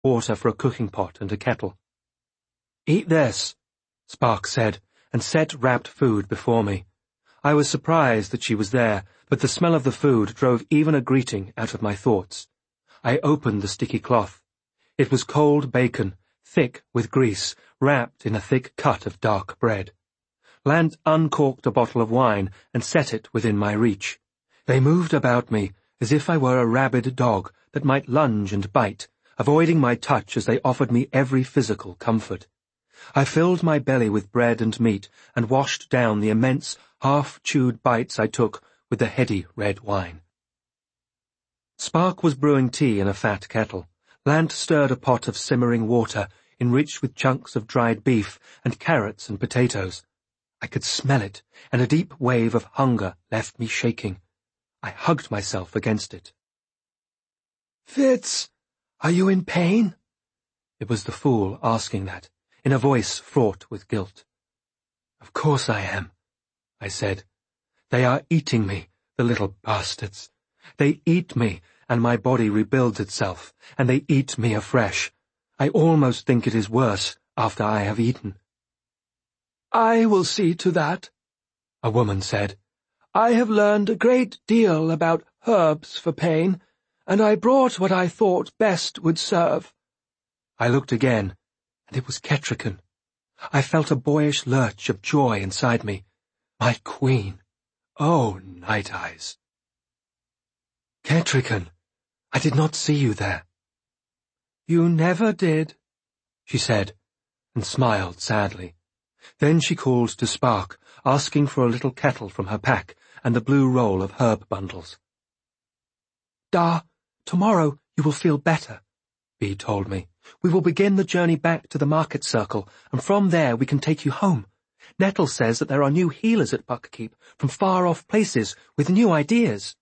water for a cooking pot and a kettle. "Eat this," Spark said, and set wrapped food before me. I was surprised that she was there, but the smell of the food drove even a greeting out of my thoughts. I opened the sticky cloth. It was cold bacon, thick with grease, wrapped in a thick cut of dark bread. Lant uncorked a bottle of wine and set it within my reach. They moved about me as if I were a rabid dog that might lunge and bite, avoiding my touch as they offered me every physical comfort. I filled my belly with bread and meat and washed down the immense, half-chewed bites I took with the heady red wine. Spark was brewing tea in a fat kettle. Lant stirred a pot of simmering water, enriched with chunks of dried beef and carrots and potatoes. I could smell it, and a deep wave of hunger left me shaking. I hugged myself against it. "Fitz, are you in pain?" It was the fool asking that, in a voice fraught with guilt. "Of course I am," I said. "They are eating me, the little bastards. They eat me, and my body rebuilds itself, and they eat me afresh. I almost think it is worse after I have eaten." "I will see to that," a woman said. "I have learned a great deal about herbs for pain, and I brought what I thought best would serve." I looked again, and it was Kettricken. I felt a boyish lurch of joy inside me. My queen! Oh, Night Eyes! "Kettricken, I did not see you there." "You never did," she said, and smiled sadly. Then she called to Spark, asking for a little kettle from her pack and the blue roll of herb bundles. "Da, tomorrow you will feel better," Bee told me. "We will begin the journey back to the market circle, and from there we can take you home. Nettle says that there are new healers at Buckkeep from far-off places with new ideas."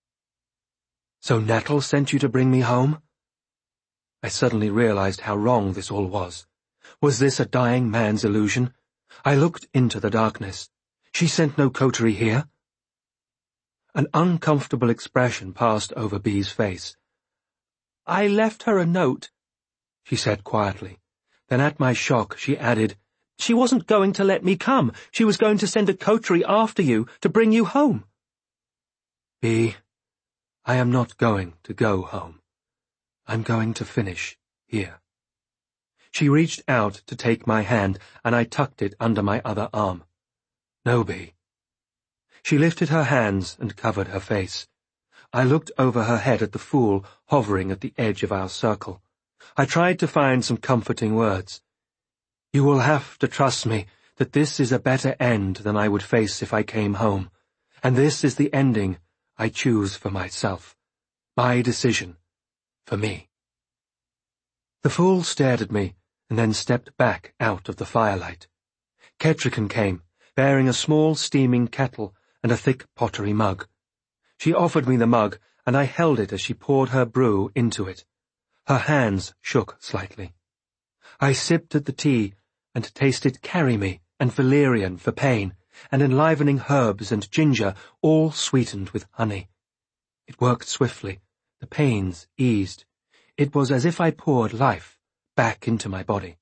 "So Nettle sent you to bring me home?" I suddenly realized how wrong this all was. Was this a dying man's illusion? I looked into the darkness. She sent no coterie here. An uncomfortable expression passed over Bee's face. "I left her a note," she said quietly. Then at my shock she added, "She wasn't going to let me come. She was going to send a coterie after you to bring you home." "Bee, I am not going to go home. I'm going to finish here." She reached out to take my hand, and I tucked it under my other arm. "No, Bee." She lifted her hands and covered her face. I looked over her head at the fool hovering at the edge of our circle. I tried to find some comforting words. "You will have to trust me that this is a better end than I would face if I came home, and this is the ending I choose for myself. My decision. For me." The fool stared at me, and then stepped back out of the firelight. Kettricken came, bearing a small steaming kettle and a thick pottery mug. She offered me the mug, and I held it as she poured her brew into it. Her hands shook slightly. I sipped at the tea and tasted carry-me and valerian for pain, and enlivening herbs and ginger, all sweetened with honey. It worked swiftly. The pains eased. It was as if I poured life back into my body.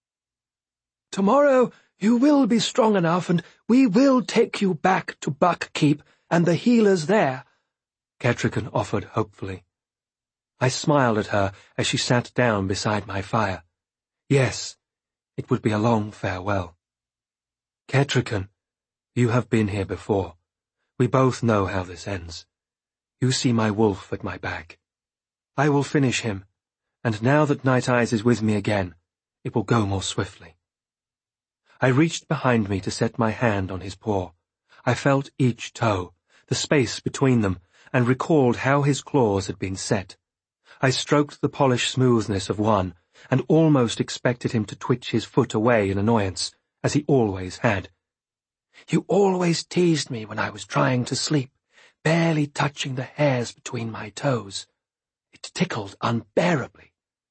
"Tomorrow you will be strong enough, and we will take you back to Buckkeep and the healers there," Kettricken offered hopefully. I smiled at her as she sat down beside my fire. Yes, it would be a long farewell. "Kettricken, you have been here before. We both know how this ends. You see my wolf at my back. I will finish him, and now that Night Eyes is with me again, it will go more swiftly." I reached behind me to set my hand on his paw. I felt each toe, the space between them, and recalled how his claws had been set. I stroked the polished smoothness of one, and almost expected him to twitch his foot away in annoyance, as he always had. "You always teased me when I was trying to sleep, barely touching the hairs between my toes. It tickled unbearably."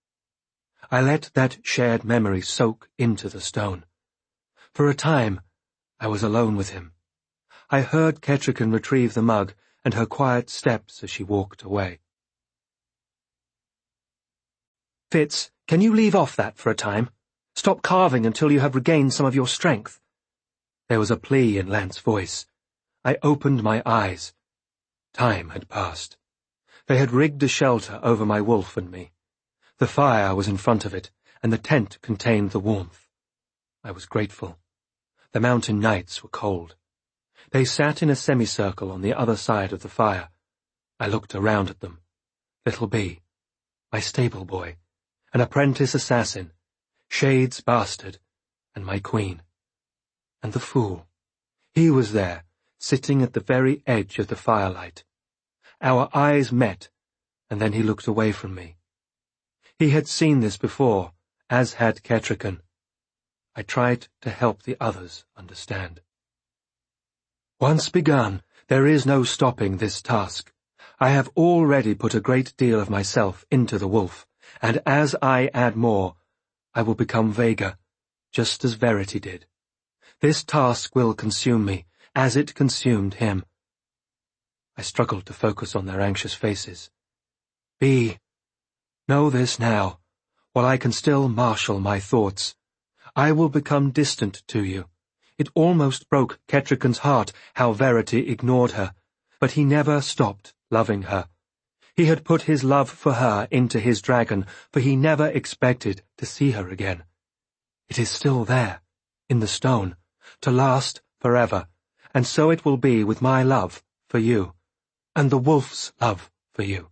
I let that shared memory soak into the stone. For a time, I was alone with him. I heard Kettricken retrieve the mug and her quiet steps as she walked away. "Fitz, Can you leave off that for a time? Stop carving until you have regained some of your strength." There was a plea in Lant's voice. I opened my eyes. Time had passed. They had rigged a shelter over my wolf and me. The fire was in front of it, and the tent contained the warmth. I was grateful. The mountain nights were cold. They sat in a semicircle on the other side of the fire. I looked around at them. Little Bee, my stable boy, an apprentice assassin, Shade's bastard, and my queen. And the fool. He was there, sitting at the very edge of the firelight. Our eyes met, and then he looked away from me. He had seen this before, as had Kettricken. I tried to help the others understand. Once begun, there is no stopping this task. I have already put a great deal of myself into the wolf, and as I add more, I will become Vega, just as Verity did. This task will consume me, as it consumed him. I struggled to focus on their anxious faces. Bee, know this now, while I can still marshal my thoughts. I will become distant to you. It almost broke Kettricken's heart how Verity ignored her, but he never stopped loving her. He had put his love for her into his dragon, for he never expected to see her again. It is still there, in the stone, to last forever, and so it will be with my love for you, and the wolf's love for you.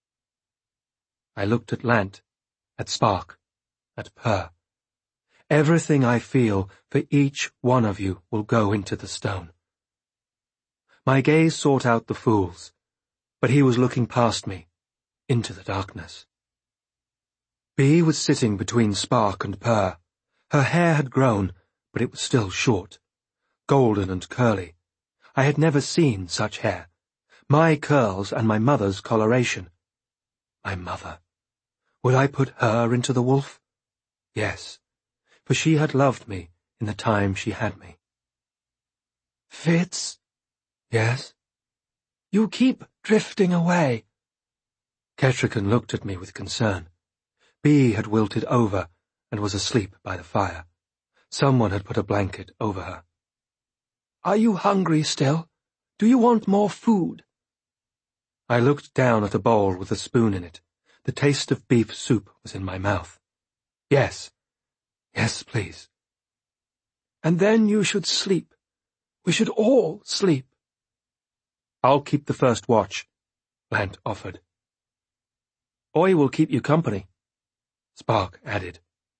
I looked at Lant, at Spark, at Purr. Everything I feel for each one of you will go into the stone. My gaze sought out the fool's, but he was looking past me, into the darkness. Bee was sitting between Spark and Purr. Her hair had grown, but it was still short, golden and curly. I had never seen such hair. My curls and my mother's coloration. My mother. Would I put her into the wolf? Yes, for she had loved me in the time she had me. Fitz? Yes? You keep drifting away. Kettricken looked at me with concern. Bee had wilted over and was asleep by the fire. Someone had put a blanket over her. Are you hungry still? Do you want more food? I looked down at a bowl with a spoon in it. The taste of beef soup was in my mouth. Yes. Yes, please. And then you should sleep. We should all sleep. I'll keep the first watch, Lant offered. I will keep you company, Spark added.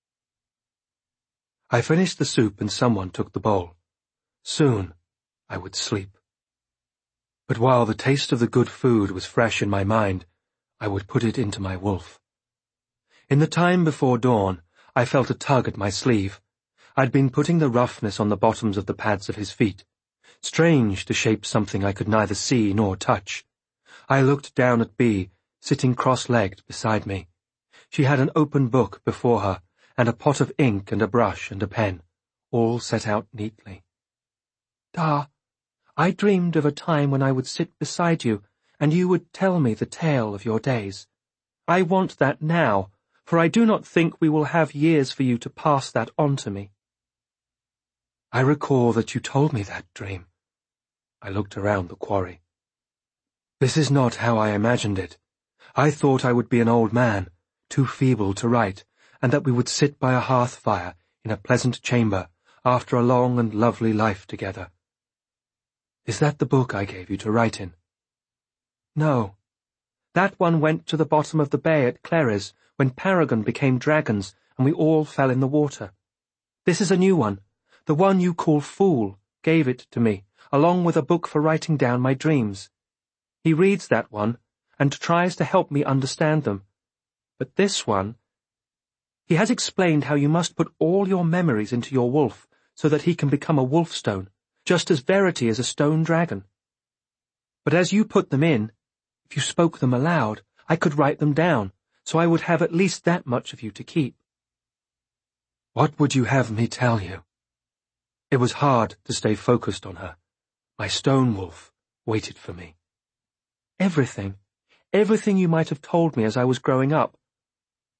I finished the soup and someone took the bowl. Soon I would sleep. But while the taste of the good food was fresh in my mind, I would put it into my wolf. In the time before dawn, I felt a tug at my sleeve. I'd been putting the roughness on the bottoms of the pads of his feet. Strange to shape something I could neither see nor touch. I looked down at Bee, sitting cross-legged beside me. She had an open book before her, and a pot of ink and a brush and a pen, all set out neatly. Da, I dreamed of a time when I would sit beside you, and you would tell me the tale of your days. I want that now, for I do not think we will have years for you to pass that on to me. I recall that you told me that dream. I looked around the quarry. This is not how I imagined it. I thought I would be an old man, too feeble to write, and that we would sit by a hearth fire in a pleasant chamber after a long and lovely life together. Is that the book I gave you to write in? No. That one went to the bottom of the bay at Clerres when Paragon became dragons and we all fell in the water. This is a new one. The one you call Fool gave it to me, along with a book for writing down my dreams. He reads that one and tries to help me understand them. But this one, he has explained how you must put all your memories into your wolf so that he can become a wolfstone, just as Verity is a stone dragon. But as you put them in, if you spoke them aloud, I could write them down, so I would have at least that much of you to keep. What would you have me tell you? It was hard to stay focused on her. My stone wolf waited for me. Everything you might have told me as I was growing up.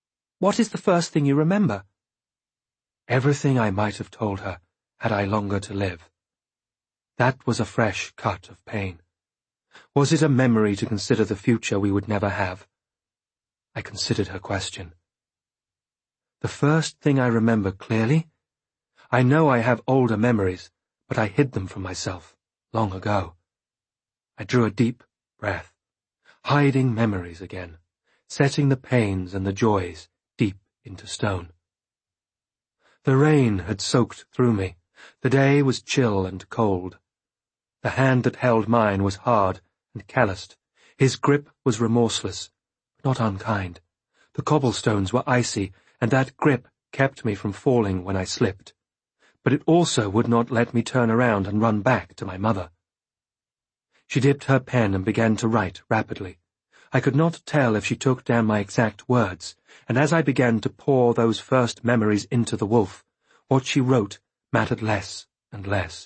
What is the first thing you remember?" Everything I might have told her, had I longer to live. That was a fresh cut of pain. Was it a memory to consider the future we would never have? I considered her question. The first thing I remember clearly? I know I have older memories, but I hid them from myself long ago. I drew a deep breath, hiding memories again, setting the pains and the joys deep into stone. The rain had soaked through me. The day was chill and cold. The hand that held mine was hard and calloused. His grip was remorseless, but not unkind. The cobblestones were icy, and that grip kept me from falling when I slipped. But it also would not let me turn around and run back to my mother. She dipped her pen and began to write rapidly. I could not tell if she took down my exact words, and as I began to pour those first memories into the wolf, what she wrote mattered less and less.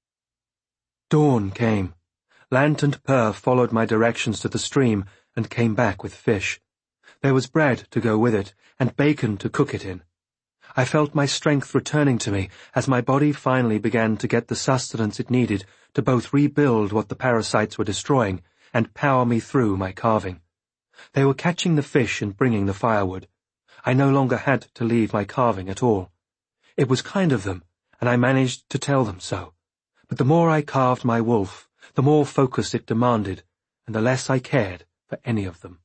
Dawn came. Lant and Purr followed my directions to the stream and came back with fish. There was bread to go with it, and bacon to cook it in. I felt my strength returning to me as my body finally began to get the sustenance it needed to both rebuild what the parasites were destroying and power me through my carving. They were catching the fish and bringing the firewood. I no longer had to leave my carving at all. It was kind of them, and I managed to tell them so. But the more I carved my wolf, the more focus it demanded, and the less I cared for any of them.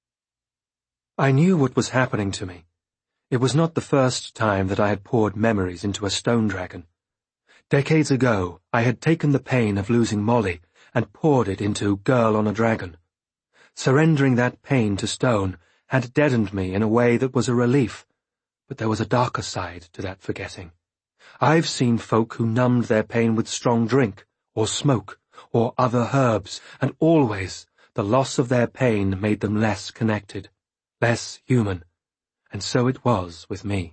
I knew what was happening to me. It was not the first time that I had poured memories into a stone dragon. Decades ago, I had taken the pain of losing Molly and poured it into Girl on a Dragon. Surrendering that pain to stone had deadened me in a way that was a relief, but there was a darker side to that forgetting. I've seen folk who numbed their pain with strong drink, or smoke, or other herbs, and always the loss of their pain made them less connected, less human, and so it was with me.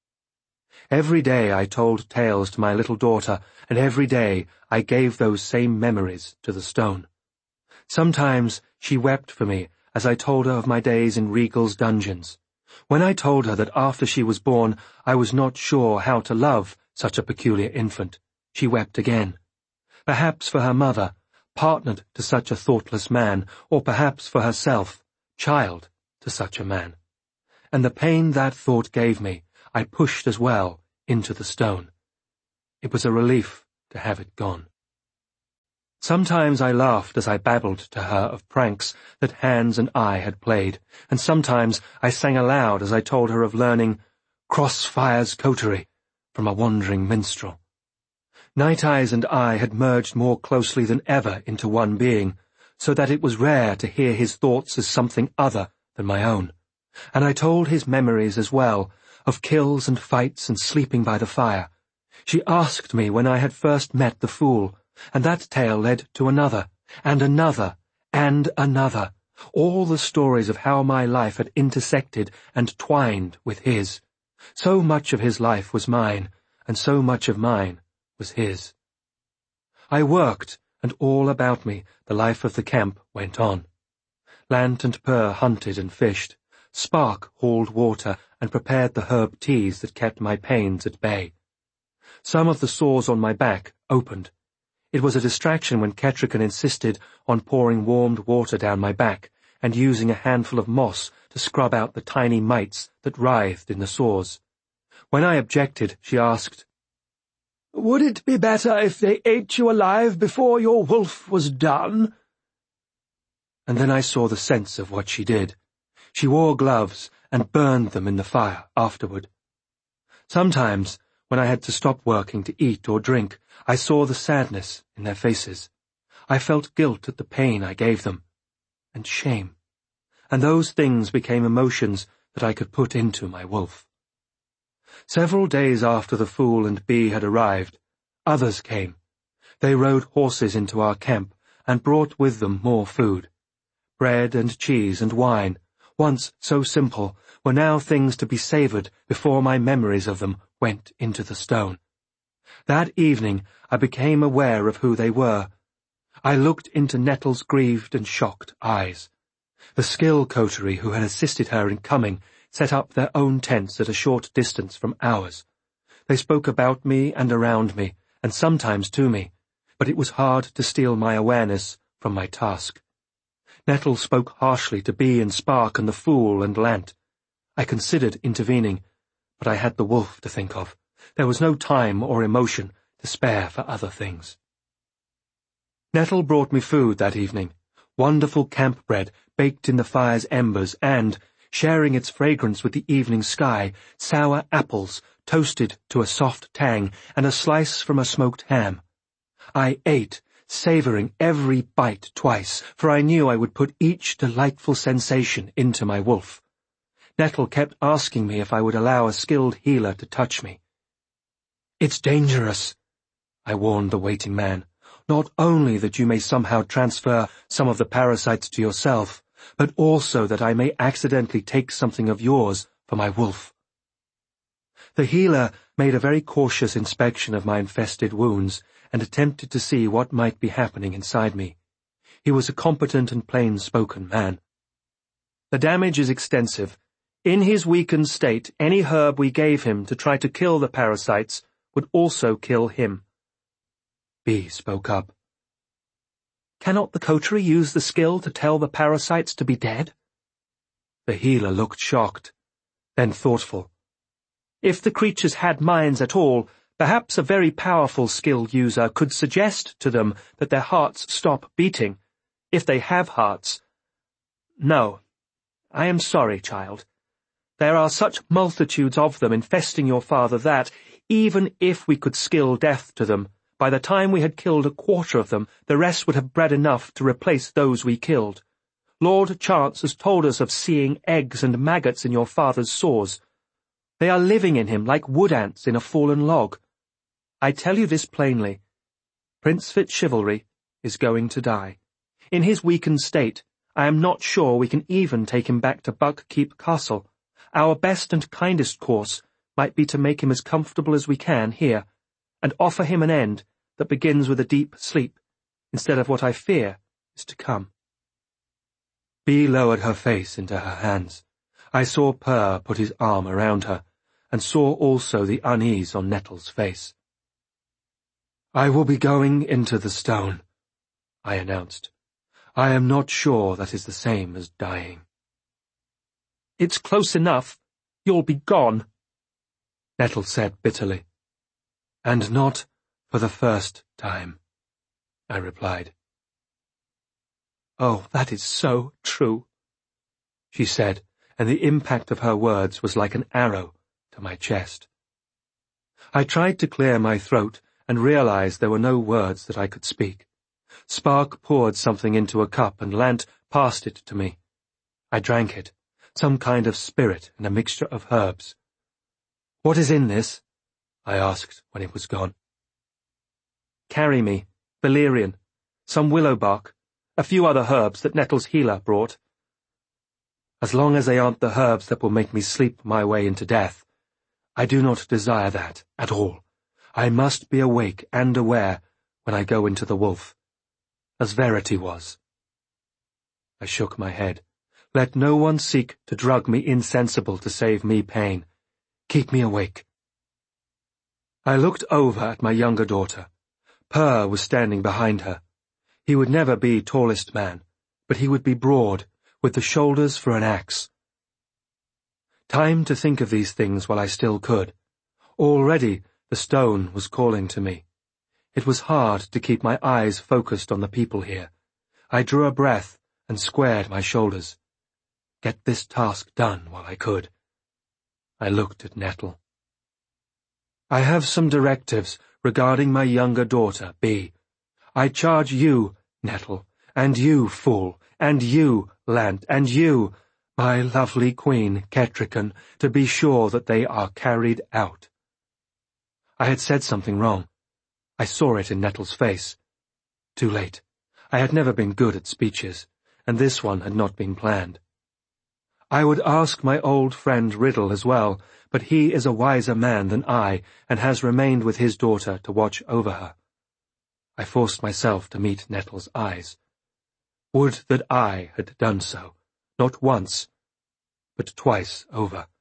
Every day I told tales to my little daughter, and every day I gave those same memories to the stone. Sometimes she wept for me as I told her of my days in Regal's dungeons. When I told her that after she was born I was not sure how to love such a peculiar infant, she wept again. Perhaps for her mother, partnered to such a thoughtless man, or perhaps for herself, child to such a man. And the pain that thought gave me, I pushed as well into the stone. It was a relief to have it gone. Sometimes I laughed as I babbled to her of pranks that Hans and I had played, and sometimes I sang aloud as I told her of learning Crossfire's coterie from a wandering minstrel. Night Eyes and I had merged more closely than ever into one being, so that it was rare to hear his thoughts as something other than my own. And I told his memories as well, of kills and fights and sleeping by the fire. She asked me when I had first met the fool, and that tale led to another, and another, and another, all the stories of how my life had intersected and twined with his. So much of his life was mine, and so much of mine was his. I worked, and all about me the life of the camp went on. Lant and Purr hunted and fished. Spark hauled water and prepared the herb teas that kept my pains at bay. Some of the sores on my back opened. It was a distraction when Kettrican insisted on pouring warmed water down my back and using a handful of moss to scrub out the tiny mites that writhed in the sores. When I objected, she asked, "Would it be better if they ate you alive before your wolf was done?" And then I saw the sense of what she did. She wore gloves and burned them in the fire afterward. Sometimes, when I had to stop working to eat or drink, I saw the sadness in their faces. I felt guilt at the pain I gave them, and shame. And those things became emotions that I could put into my wolf. Several days after the Fool and Bee had arrived, others came. They rode horses into our camp and brought with them more food. Bread and cheese and wine, once so simple, were now things to be savoured before my memories of them went into the stone. That evening I became aware of who they were. I looked into Nettle's grieved and shocked eyes. The skill coterie who had assisted her in coming set up their own tents at a short distance from ours. They spoke about me and around me, and sometimes to me, but it was hard to steal my awareness from my task. Nettle spoke harshly to Bee and Spark and the Fool and Lant. I considered intervening, but I had the wolf to think of. There was no time or emotion to spare for other things. Nettle brought me food that evening, wonderful camp bread baked in the fire's embers and, sharing its fragrance with the evening sky, sour apples toasted to a soft tang and a slice from a smoked ham. I ate, savouring every bite twice, for I knew I would put each delightful sensation into my wolf. Nettle kept asking me if I would allow a skilled healer to touch me. "It's dangerous," I warned the waiting man. "Not only that you may somehow transfer some of the parasites to yourself, but also that I may accidentally take something of yours for my wolf." The healer made a very cautious inspection of my infested wounds and attempted to see what might be happening inside me. He was a competent and plain-spoken man. "The damage is extensive. In his weakened state, any herb we gave him to try to kill the parasites would also kill him." Bee spoke up. "Cannot the coterie use the skill to tell the parasites to be dead?" The healer looked shocked, then thoughtful. "If the creatures had minds at all, perhaps a very powerful skill user could suggest to them that their hearts stop beating, if they have hearts. No, I am sorry, child. There are such multitudes of them infesting your father that, even if we could skill death to them, by the time we had killed a quarter of them, the rest would have bred enough to replace those we killed. Lord Chance has told us of seeing eggs and maggots in your father's sores. They are living in him like wood ants in a fallen log. I tell you this plainly. Prince Fitzchivalry is going to die. In his weakened state, I am not sure we can even take him back to Buckkeep Castle. Our best and kindest course might be to make him as comfortable as we can here, and offer him an end that begins with a deep sleep, instead of what I fear is to come." Bee lowered her face into her hands. I saw Purr put his arm around her, and saw also the unease on Nettle's face. "I will be going into the stone," I announced. "I am not sure that is the same as dying." "It's close enough. You'll be gone," Nettle said bitterly. "And not for the first time," I replied. "Oh, that is so true," she said, and the impact of her words was like an arrow to my chest. I tried to clear my throat and realized there were no words that I could speak. Spark poured something into a cup and Lant passed it to me. I drank it, some kind of spirit and a mixture of herbs. "What is in this?" I asked when it was gone. "Carry me, valerian, some willow bark, a few other herbs that Nettle's healer brought." "As long as they aren't the herbs that will make me sleep my way into death, I do not desire that at all. I must be awake and aware when I go into the wolf, as Verity was." I shook my head. "Let no one seek to drug me insensible to save me pain. Keep me awake." I looked over at my younger daughter. Purr was standing behind her. He would never be tallest man, but he would be broad, with the shoulders for an axe. Time to think of these things while I still could. Already the stone was calling to me. It was hard to keep my eyes focused on the people here. I drew a breath and squared my shoulders. Get this task done while I could. I looked at Nettle. "I have some directives regarding my younger daughter, Bee. I charge you, Nettle, and you, Fool, and you, Lant, and you, my lovely queen, Kettricken, to be sure that they are carried out." I had said something wrong. I saw it in Nettle's face. Too late. I had never been good at speeches, and this one had not been planned. I would ask my old friend Riddle as well, but he is a wiser man than I, and has remained with his daughter to watch over her. I forced myself to meet Nettle's eyes. Would that I had done so, not once, but twice over.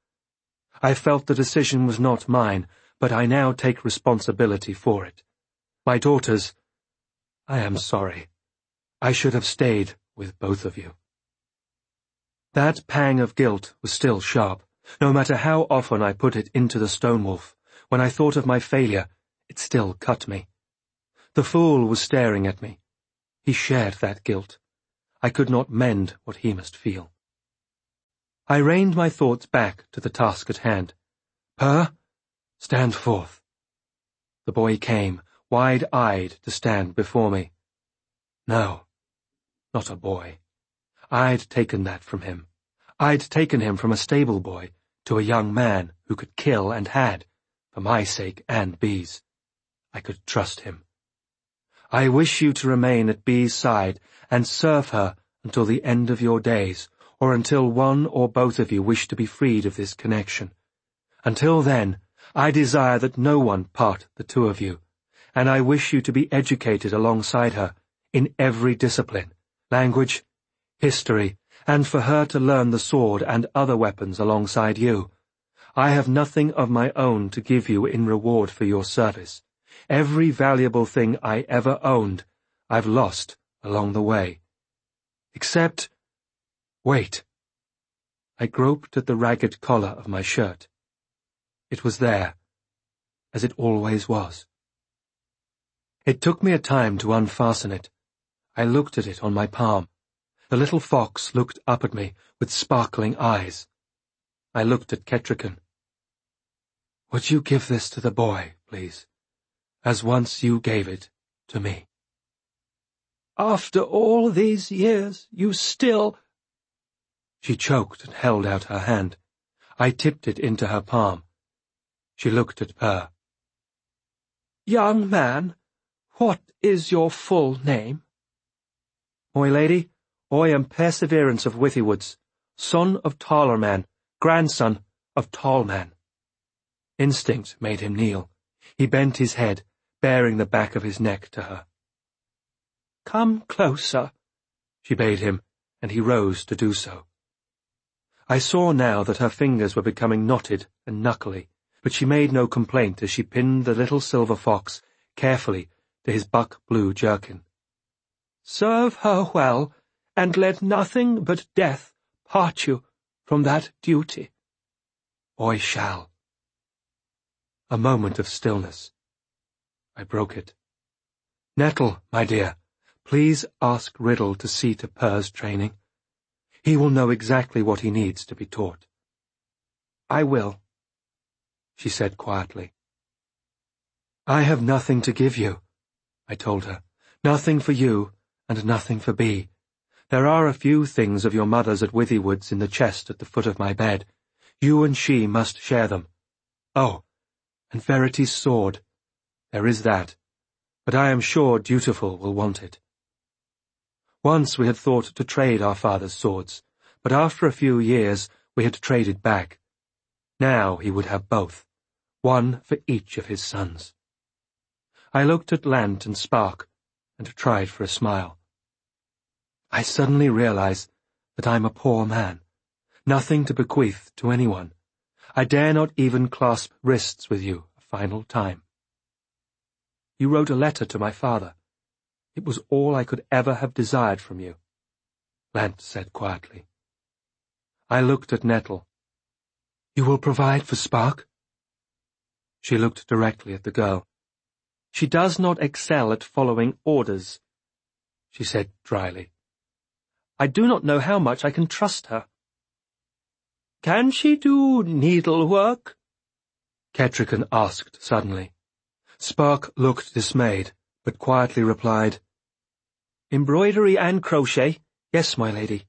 I felt the decision was not mine, but I now take responsibility for it. My daughters, I am sorry. I should have stayed with both of you. That pang of guilt was still sharp. No matter how often I put it into the Stonewolf, when I thought of my failure, it still cut me. The fool was staring at me. He shared that guilt. I could not mend what he must feel. I reined my thoughts back to the task at hand. Per, stand forth. The boy came, wide-eyed, to stand before me. No, not a boy. I'd taken that from him. I'd taken him from a stable boy to a young man who could kill and had, for my sake and Bee's. I could trust him. I wish you to remain at Bee's side and serve her until the end of your days, or until one or both of you wish to be freed of this connection. Until then, I desire that no one part the two of you, and I wish you to be educated alongside her in every discipline, language, history, and for her to learn the sword and other weapons alongside you. I have nothing of my own to give you in reward for your service. Every valuable thing I ever owned, I've lost along the way. Except... Wait. I groped at the ragged collar of my shirt. It was there, as it always was. It took me a time to unfasten it. I looked at it on my palm. The little fox looked up at me with sparkling eyes. I looked at Kettricken. Would you give this to the boy, please, as once you gave it to me? After all these years, you still... She choked and held out her hand. I tipped it into her palm. She looked at Per. Young man, what is your full name? My lady, I am Perseverance of Withywood's, son of Talerman, grandson of Tallman. Instinct made him kneel. He bent his head, baring the back of his neck to her. Come closer, she bade him, and he rose to do so. I saw now that her fingers were becoming knotted and knuckly, but she made no complaint as she pinned the little silver fox carefully to his buck-blue jerkin. Serve her well, and let nothing but death part you from that duty. I shall. A moment of stillness. I broke it. Nettle, my dear, please ask Riddle to see to Per's training. He will know exactly what he needs to be taught. I will, she said quietly. I have nothing to give you, I told her. Nothing for you, and nothing for Bee. There are a few things of your mother's at Withywood's in the chest at the foot of my bed. You and she must share them. Oh, and Verity's sword. There is that, but I am sure Dutiful will want it. Once we had thought to trade our father's swords, but after a few years we had traded back. Now he would have both, one for each of his sons. I looked at Lant and Spark, and tried for a smile. I suddenly realize that I'm a poor man, nothing to bequeath to anyone. I dare not even clasp wrists with you a final time. You wrote a letter to my father. It was all I could ever have desired from you, Lant said quietly. I looked at Nettle. You will provide for Spark? She looked directly at the girl. She does not excel at following orders, she said dryly. I do not know how much I can trust her. Can she do needlework? Kettricken asked suddenly. Spark looked dismayed, but quietly replied, Embroidery and crochet, yes, my lady.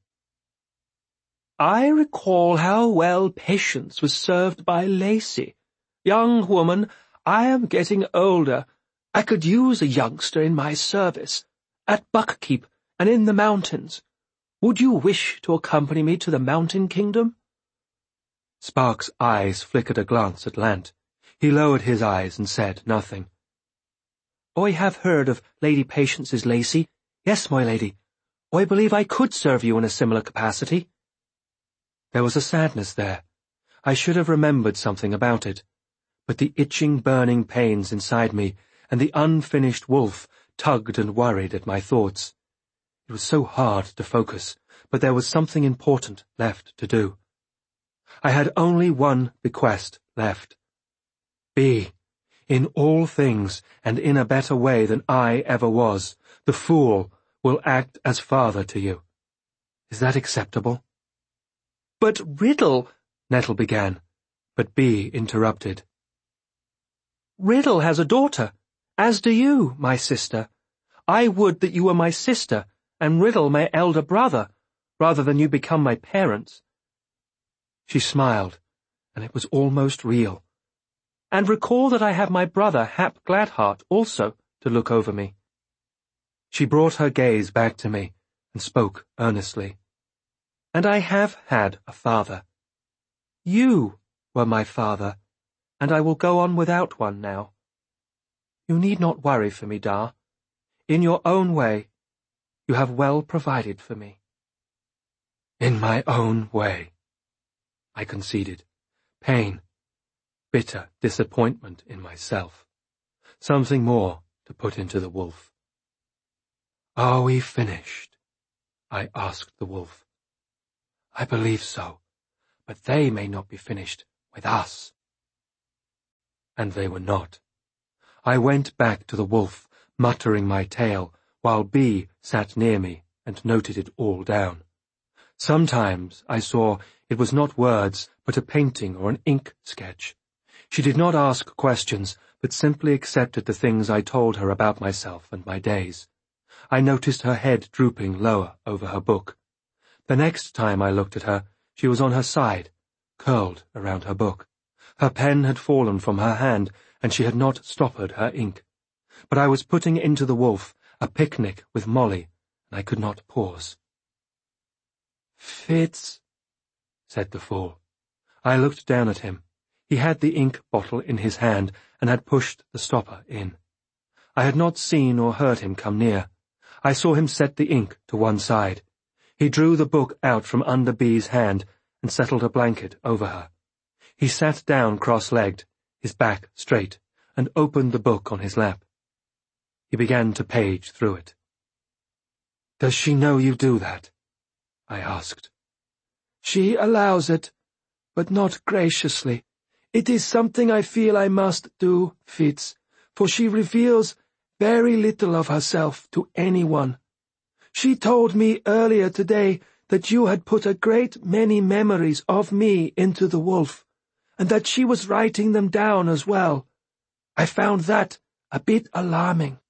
I recall how well Patience was served by Lacey. Young woman, I am getting older. I could use a youngster in my service, at Buckkeep and in the mountains. Would you wish to accompany me to the Mountain Kingdom? Spark's eyes flickered a glance at Lant. He lowered his eyes and said nothing. I have heard of Lady Patience's Lacey. Yes, my lady. I believe I could serve you in a similar capacity. There was a sadness there. I should have remembered something about it, but the itching, burning pains inside me and the unfinished wolf tugged and worried at my thoughts. It was so hard to focus, but there was something important left to do. I had only one bequest left. Be, in all things and in a better way than I ever was, the fool will act as father to you. Is that acceptable? But Riddle, Nettle began, but Bee interrupted. Riddle has a daughter, as do you, my sister. I would that you were my sister, and Riddle my elder brother, rather than you become my parents. She smiled, and it was almost real. And recall that I have my brother Hap Gladheart also to look over me. She brought her gaze back to me and spoke earnestly. And I have had a father. You were my father, and I will go on without one now. You need not worry for me, Dar. In your own way, you have well provided for me. In my own way, I conceded. Pain, bitter disappointment in myself. Something more to put into the wolf. Are we finished? I asked the wolf. I believe so, but they may not be finished with us. And they were not. I went back to the wolf, muttering my tale, while Bee sat near me and noted it all down. Sometimes I saw it was not words, but a painting or an ink sketch. She did not ask questions, but simply accepted the things I told her about myself and my days. I noticed her head drooping lower over her book. The next time I looked at her, she was on her side, curled around her book. Her pen had fallen from her hand, and she had not stoppered her ink. But I was putting into the wolf a picnic with Molly, and I could not pause. Fitz, said the fool. I looked down at him. He had the ink bottle in his hand and had pushed the stopper in. I had not seen or heard him come near. I saw him set the ink to one side. He drew the book out from under Bee's hand and settled a blanket over her. He sat down cross-legged, his back straight, and opened the book on his lap. He began to page through it. Does she know you do that? I asked. She allows it, but not graciously. It is something I feel I must do, Fitz, for she reveals very little of herself to anyone. She told me earlier today that you had put a great many memories of me into the wolf, and that she was writing them down as well. I found that a bit alarming.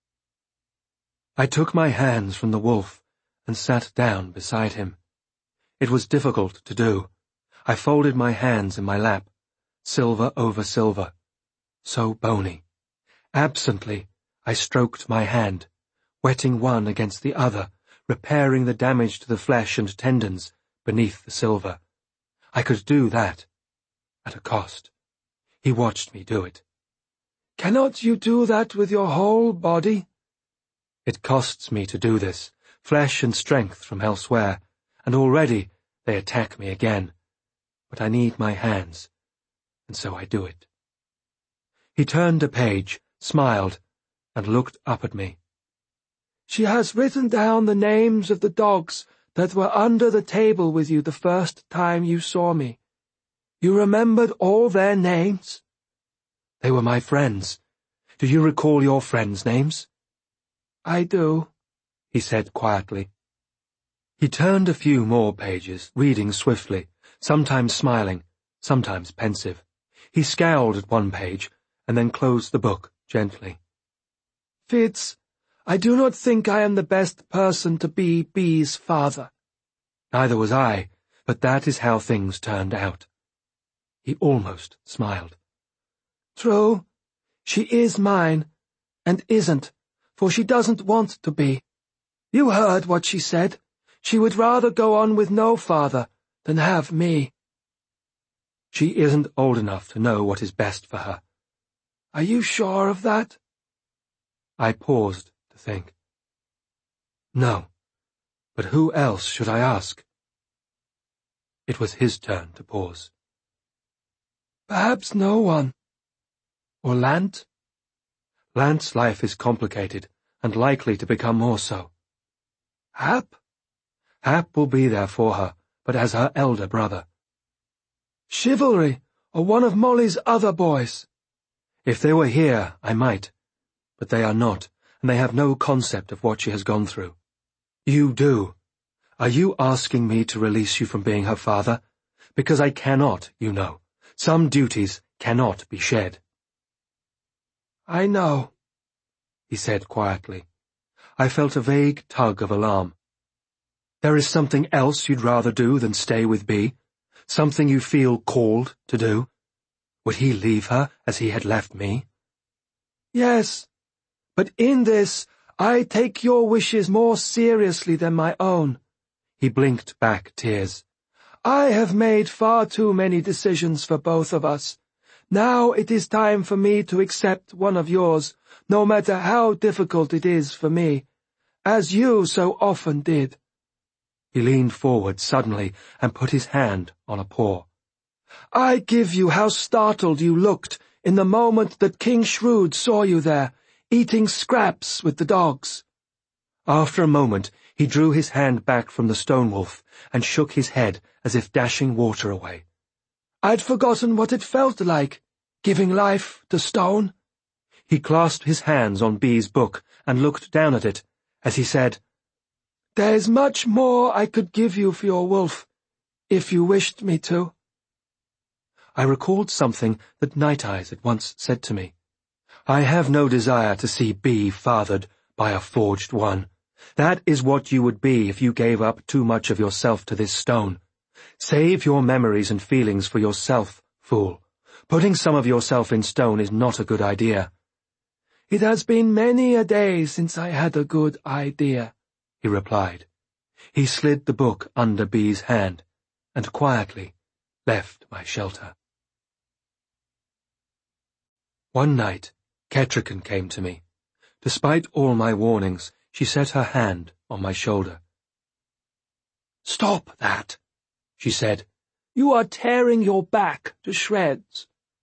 I took my hands from the wolf and sat down beside him. It was difficult to do. I folded my hands in my lap, silver over silver, so bony. Absently, I stroked my hand, wetting one against the other, repairing the damage to the flesh and tendons beneath the silver. I could do that, at a cost. He watched me do it. Cannot you do that with your whole body? It costs me to do this, flesh and strength from elsewhere, and already they attack me again. But I need my hands, and so I do it. He turned a page, smiled, and looked up at me. She has written down the names of the dogs that were under the table with you the first time you saw me. You remembered all their names? They were my friends. Do you recall your friends' names? I do, he said quietly. He turned a few more pages, reading swiftly, sometimes smiling, sometimes pensive. He scowled at one page, and then closed the book gently. Fitz, I do not think I am the best person to be Bee's father. Neither was I, but that is how things turned out. He almost smiled. True, she is mine, and isn't, for she doesn't want to be. You heard what she said. She would rather go on with no father than have me. She isn't old enough to know what is best for her. Are you sure of that? I paused to think. No, but who else should I ask? It was his turn to pause. Perhaps no one. Or Lant? Lant's life is complicated, and likely to become more so. Hap? Hap will be there for her, but as her elder brother. Chivalry, or one of Molly's other boys. If they were here, I might. But they are not, and they have no concept of what she has gone through. You do. Are you asking me to release you from being her father? Because I cannot, you know. Some duties cannot be shed. I know, he said quietly. I felt a vague tug of alarm. There is something else you'd rather do than stay with Bee? Something you feel called to do? Would he leave her as he had left me? Yes, but in this I take your wishes more seriously than my own. He blinked back tears. I have made far too many decisions for both of us. Now it is time for me to accept one of yours, no matter how difficult it is for me, as you so often did. He leaned forward suddenly and put his hand on a paw. I give you how startled you looked in the moment that King Shrewd saw you there, eating scraps with the dogs. After a moment, he drew his hand back from the stone wolf and shook his head as if dashing water away. I'd forgotten what it felt like, giving life to stone. He clasped his hands on Bee's book and looked down at it as he said, There's much more I could give you for your wolf, if you wished me to. I recalled something that Night Eyes had once said to me. I have no desire to see Bee fathered by a forged one. That is what you would be if you gave up too much of yourself to this stone. Save your memories and feelings for yourself, fool. Putting some of yourself in stone is not a good idea. It has been many a day since I had a good idea, he replied. He slid the book under Bee's hand and quietly left my shelter. One night, Kettricken came to me. Despite all my warnings, she set her hand on my shoulder. Stop that, she said. You are tearing your back to shreds.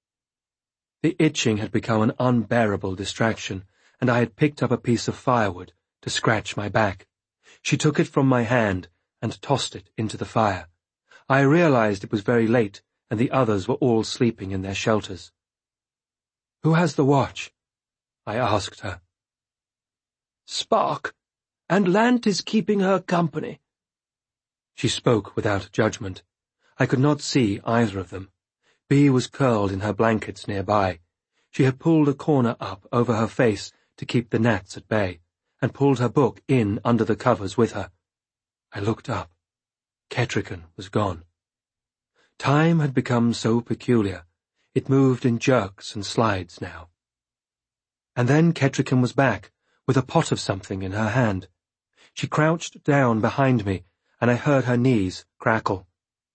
The itching had become an unbearable distraction, and I had picked up a piece of firewood to scratch my back. She took it from my hand and tossed it into the fire. I realized it was very late, and the others were all sleeping in their shelters. Who has the watch? I asked her. Spark, and Lant is keeping her company. She spoke without judgment. I could not see either of them. Bee was curled in her blankets nearby. She had pulled a corner up over her face to keep the gnats at bay, and pulled her book in under the covers with her. I looked up. Kettricken was gone. Time had become so peculiar. It moved in jerks and slides now. And then Kettricken was back, with a pot of something in her hand. She crouched down behind me, and I heard her knees crackle.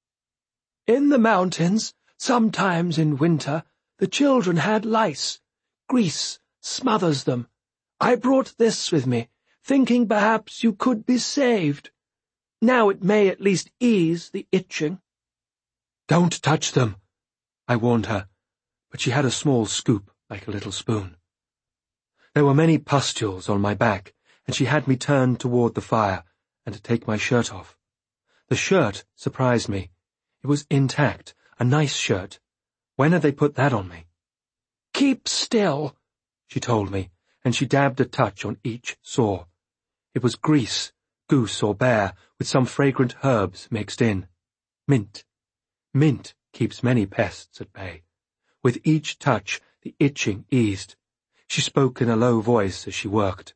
In the mountains, sometimes in winter, the children had lice. Grease smothers them. I brought this with me, thinking perhaps you could be saved. Now it may at least ease the itching. Don't touch them, I warned her, but she had a small scoop like a little spoon. There were many pustules on my back, and she had me turn toward the fire and take my shirt off. The shirt surprised me. It was intact, a nice shirt. When had they put that on me? Keep still, she told me, and she dabbed a touch on each sore. It was grease, goose or bear, with some fragrant herbs mixed in. Mint. Mint keeps many pests at bay. With each touch, the itching eased. She spoke in a low voice as she worked.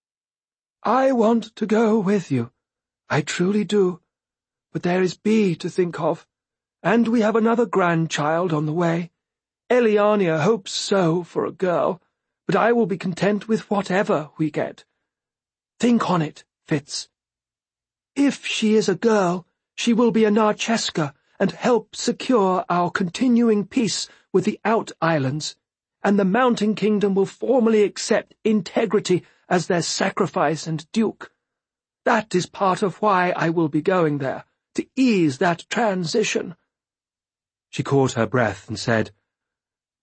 I want to go with you. I truly do. But there is Bee to think of, and we have another grandchild on the way. Eliania hopes so for a girl, but I will be content with whatever we get. Think on it, Fitz. If she is a girl, she will be a Narcheska and help secure our continuing peace with the Out Islands, and the Mountain Kingdom will formally accept integrity as their sacrifice and duke. That is part of why I will be going there, to ease that transition. She caught her breath and said,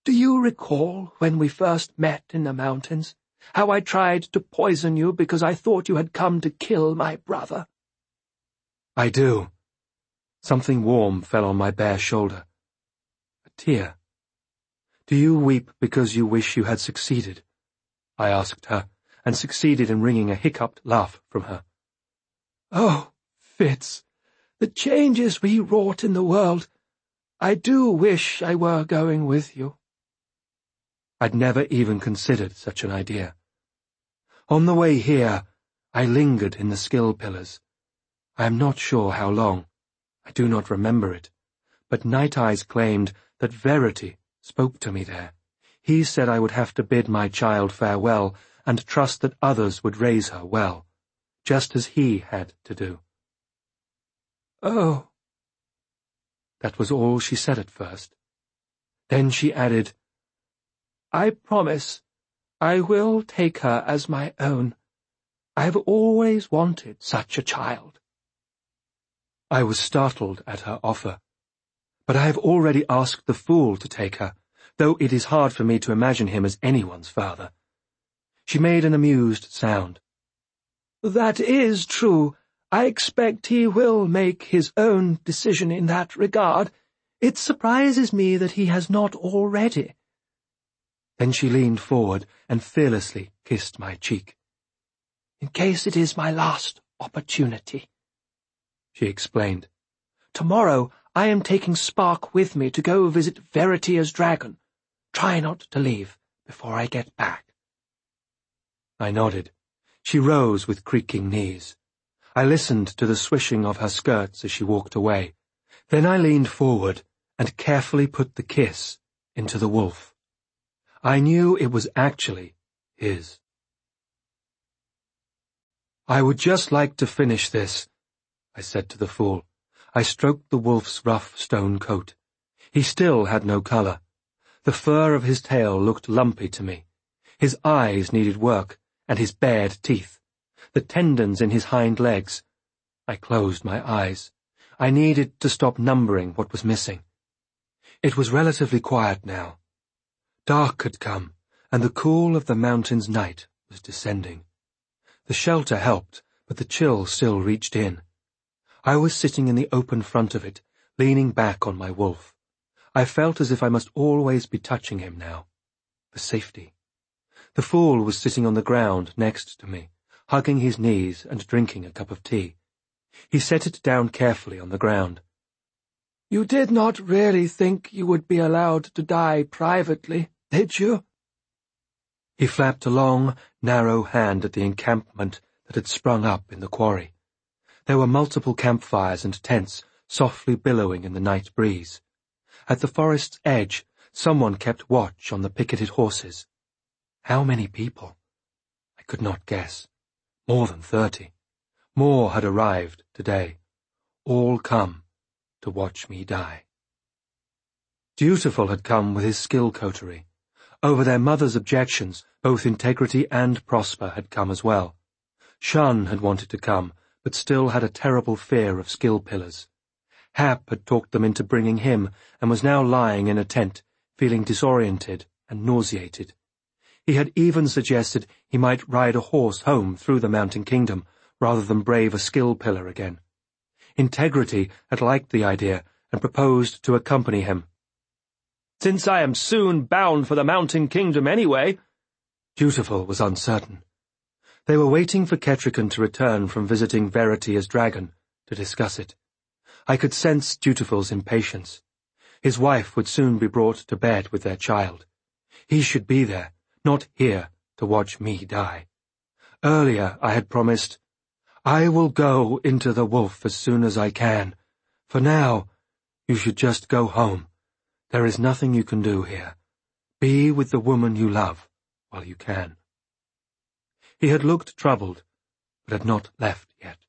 Do you recall when we first met in the mountains, how I tried to poison you because I thought you had come to kill my brother?" "I do." Something warm fell on my bare shoulder. A tear. "Do you weep because you wish you had succeeded?" I asked her, and succeeded in wringing a hiccuped laugh from her. "Oh, Fitz, the changes we wrought in the world. I do wish I were going with you." I'd never even considered such an idea. On the way here, I lingered in the skill pillars. I am not sure how long. I do not remember it. But Night Eyes claimed that Verity spoke to me there. He said I would have to bid my child farewell and trust that others would raise her well, just as he had to do. "Oh." That was all she said at first. Then she added, "I promise I will take her as my own. I have always wanted such a child." I was startled at her offer. But I have already asked the fool to take her, though it is hard for me to imagine him as anyone's father. She made an amused sound. "That is true. I expect he will make his own decision in that regard. It surprises me that he has not already." Then she leaned forward and fearlessly kissed my cheek. "In case it is my last opportunity," she explained. "Tomorrow I am taking Spark with me to go visit Verity as dragon. Try not to leave before I get back." I nodded. She rose with creaking knees. I listened to the swishing of her skirts as she walked away. Then I leaned forward and carefully put the kiss into the wolf. I knew it was actually his. "I would just like to finish this," I said to the fool. I stroked the wolf's rough stone coat. He still had no colour. The fur of his tail looked lumpy to me. His eyes needed work, and his bared teeth. The tendons in his hind legs. I closed my eyes. I needed to stop numbering what was missing. It was relatively quiet now. Dark had come, and the cool of the mountain's night was descending. The shelter helped, but the chill still reached in. I was sitting in the open front of it, leaning back on my wolf. I felt as if I must always be touching him now, for safety. The fool was sitting on the ground next to me, hugging his knees and drinking a cup of tea. He set it down carefully on the ground. "You did not really think you would be allowed to die privately, did you?" He flapped a long, narrow hand at the encampment that had sprung up in the quarry. There were multiple campfires and tents softly billowing in the night breeze. At the forest's edge, someone kept watch on the picketed horses. How many people? I could not guess. More than 30. More had arrived today. All come to watch me die. Dutiful had come with his skill coterie. Over their mother's objections, both Integrity and Prosper had come as well. Shun had wanted to come, but still had a terrible fear of skill pillars. Hap had talked them into bringing him, and was now lying in a tent, feeling disoriented and nauseated. He had even suggested he might ride a horse home through the Mountain Kingdom, rather than brave a skill pillar again. Integrity had liked the idea, and proposed to accompany him. "Since I am soon bound for the Mountain Kingdom anyway." Dutiful was uncertain. They were waiting for Kettrican to return from visiting Verity as dragon to discuss it. I could sense Dutiful's impatience. His wife would soon be brought to bed with their child. He should be there, not here, to watch me die. Earlier I had promised, "I will go into the wolf as soon as I can. For now, you should just go home. There is nothing you can do here. Be with the woman you love while you can." He had looked troubled, but had not left yet.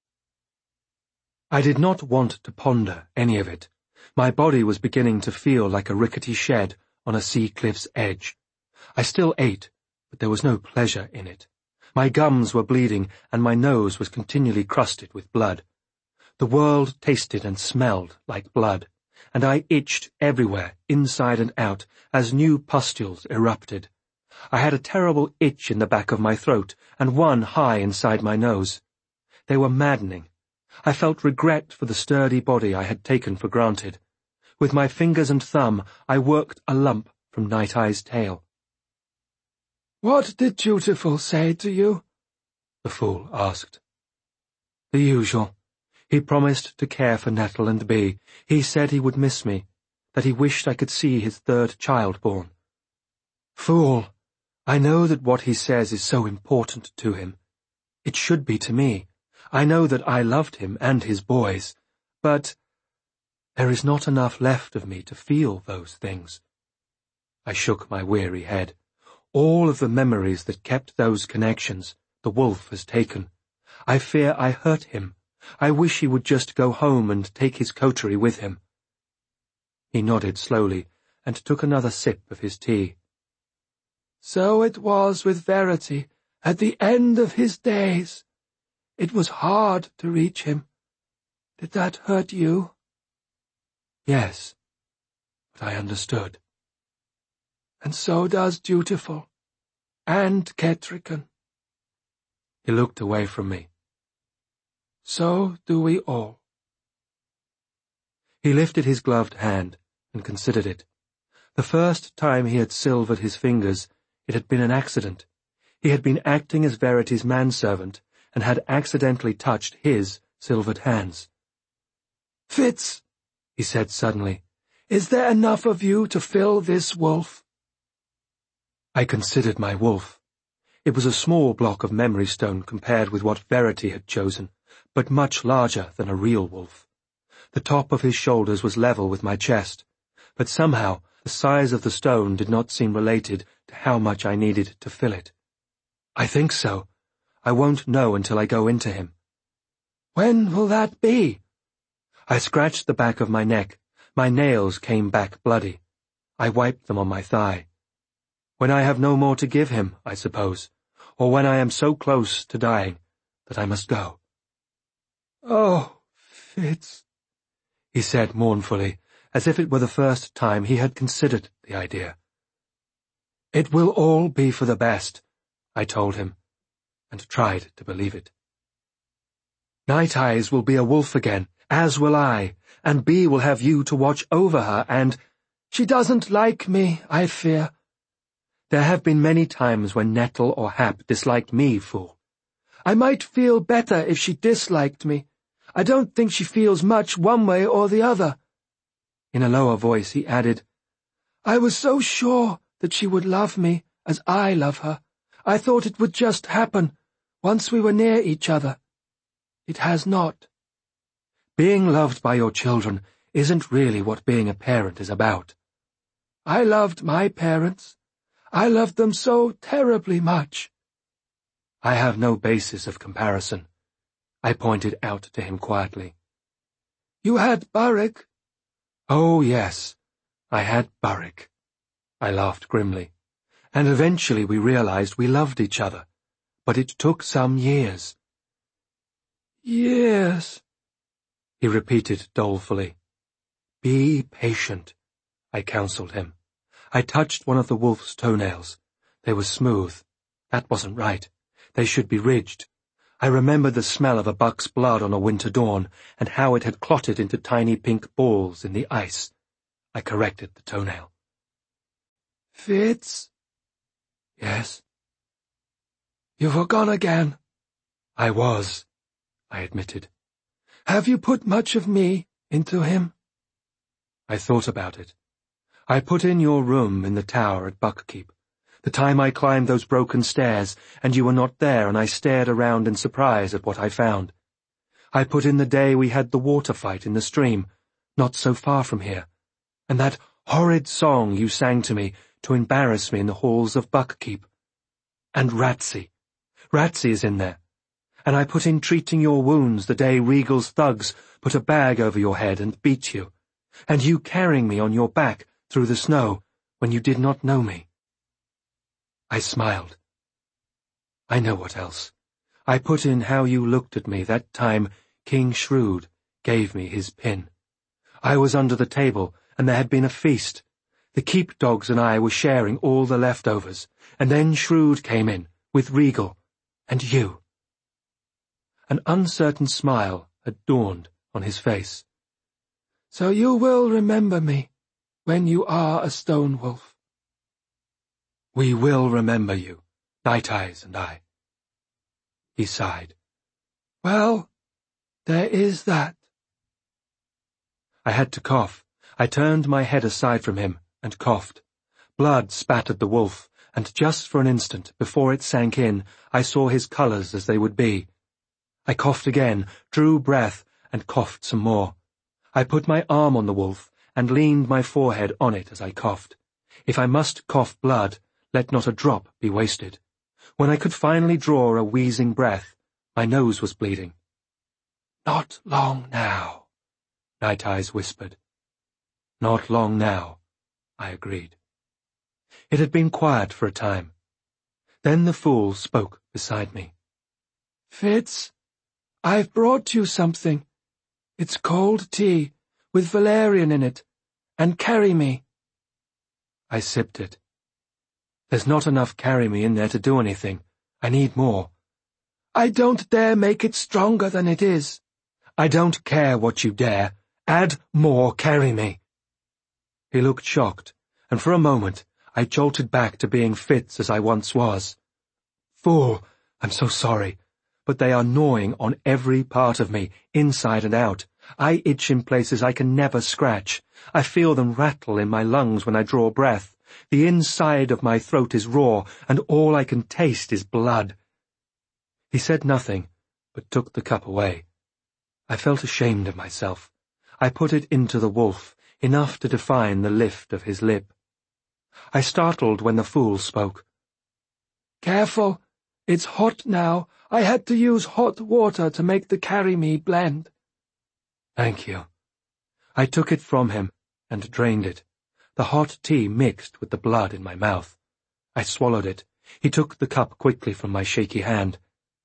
I did not want to ponder any of it. My body was beginning to feel like a rickety shed on a sea cliff's edge. I still ate, but there was no pleasure in it. My gums were bleeding, and my nose was continually crusted with blood. The world tasted and smelled like blood, and I itched everywhere, inside and out, as new pustules erupted. I had a terrible itch in the back of my throat, and one high inside my nose. They were maddening. I felt regret for the sturdy body I had taken for granted. With my fingers and thumb, I worked a lump from Night Eye's tail. "What did Dutiful say to you?" the fool asked. The usual. He promised to care for Nettle and Bee. He said he would miss me, that he wished I could see his third child born. Fool! I know that what he says is so important to him. It should be to me. I know that I loved him and his boys, but there is not enough left of me to feel those things. I shook my weary head. All of the memories that kept those connections, the wolf has taken. I fear I hurt him. I wish he would just go home and take his coterie with him. He nodded slowly and took another sip of his tea. "So it was with Verity at the end of his days. It was hard to reach him. Did that hurt you?" Yes, but I understood. "And so does Dutiful, and Kettricken." He looked away from me. "So do we all." He lifted his gloved hand and considered it. The first time he had silvered his fingers, it had been an accident. He had been acting as Verity's manservant and had accidentally touched his silvered hands. "Fitz," he said suddenly, "is there enough of you to fill this wolf?" I considered my wolf. It was a small block of memory stone compared with what Verity had chosen, but much larger than a real wolf. The top of his shoulders was level with my chest, but somehow the size of the stone did not seem related to how much I needed to fill it. I think so. I won't know until I go into him. "When will that be?" I scratched the back of my neck. My nails came back bloody. I wiped them on my thigh. When I have no more to give him, I suppose, or when I am so close to dying that I must go. "Oh, Fitz," he said mournfully, as if it were the first time he had considered the idea. It will all be for the best, I told him, and tried to believe it. Night Eyes will be a wolf again, as will I, and Bee will have you to watch over her, and— "She doesn't like me, I fear." There have been many times when Nettle or Hap disliked me, fool. "I might feel better if she disliked me. I don't think she feels much one way or the other." In a lower voice he added, "I was so sure that she would love me as I love her. I thought it would just happen, once we were near each other. It has not." Being loved by your children isn't really what being a parent is about. "I loved my parents. I loved them so terribly much." I have no basis of comparison. I pointed out to him quietly. "You had Burrick." Oh, yes, I had Burrick. I laughed grimly. And eventually we realized we loved each other. But it took some years. "Years," he repeated dolefully. Be patient, I counseled him. I touched one of the wolf's toenails. They were smooth. That wasn't right. They should be ridged. I remembered the smell of a buck's blood on a winter dawn, and how it had clotted into tiny pink balls in the ice. I corrected the toenail. "Fitz?" Yes? "You were gone again." I was, I admitted. "Have you put much of me into him?" I thought about it. I put in your room in the tower at Buckkeep, the time I climbed those broken stairs, and you were not there, and I stared around in surprise at what I found. I put in the day we had the water fight in the stream, not so far from here, and that horrid song you sang to me to embarrass me in the halls of Buckkeep. And Ratsey. Ratsey is in there. And I put in treating your wounds the day Regal's thugs put a bag over your head and beat you, and you carrying me on your back through the snow when you did not know me. I smiled. I know what else. I put in how you looked at me that time King Shrewd gave me his pin. I was under the table, and there had been a feast. The keep dogs and I were sharing all the leftovers, and then Shrewd came in, with Regal, and you. An uncertain smile had dawned on his face. So you will remember me when you are a stone wolf. We will remember you, Night Eyes and I. He sighed. Well, there is that. I had to cough. I turned my head aside from him and coughed. Blood spattered the wolf, and just for an instant, before it sank in, I saw his colours as they would be. I coughed again, drew breath, and coughed some more. I put my arm on the wolf and leaned my forehead on it as I coughed. If I must cough blood, let not a drop be wasted. When I could finally draw a wheezing breath, my nose was bleeding. "Not long now," Night Eyes whispered. "Not long now," I agreed. It had been quiet for a time. Then the fool spoke beside me. "Fitz, I've brought you something. It's cold tea, with valerian in it, and carry me." I sipped it. "There's not enough carry me in there to do anything. I need more." "I don't dare make it stronger than it is." "I don't care what you dare. Add more carry me." He looked shocked, and for a moment I jolted back to being Fitz as I once was. "Fool, I'm so sorry, but they are gnawing on every part of me, inside and out. I itch in places I can never scratch. I feel them rattle in my lungs when I draw breath. The inside of my throat is raw, and all I can taste is blood." He said nothing, but took the cup away. I felt ashamed of myself. I put it into the wolf, enough to define the lift of his lip. I startled when the fool spoke. "Careful, it's hot now. I had to use hot water to make the carry-me blend." "Thank you." I took it from him and drained it. The hot tea mixed with the blood in my mouth. I swallowed it. He took the cup quickly from my shaky hand.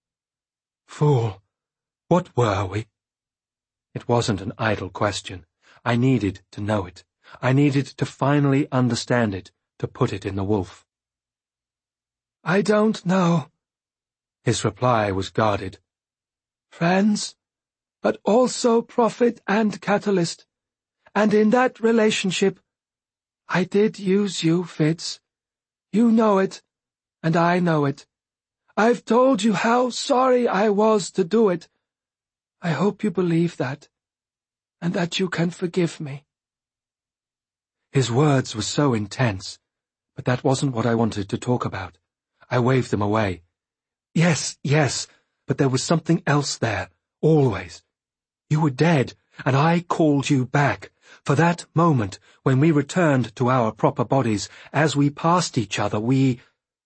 "Fool, what were we?" It wasn't an idle question. I needed to know it. I needed to finally understand it, to put it in the wolf. "I don't know." His reply was guarded. "Friends, but also prophet and catalyst. And in that relationship, I did use you, Fitz. You know it, and I know it. I've told you how sorry I was to do it. I hope you believe that, and that you can forgive me." His words were so intense, but that wasn't what I wanted to talk about. I waved them away. Yes, but there was something else there, always. You were dead, and I called you back. For that moment, when we returned to our proper bodies, as we passed each other, we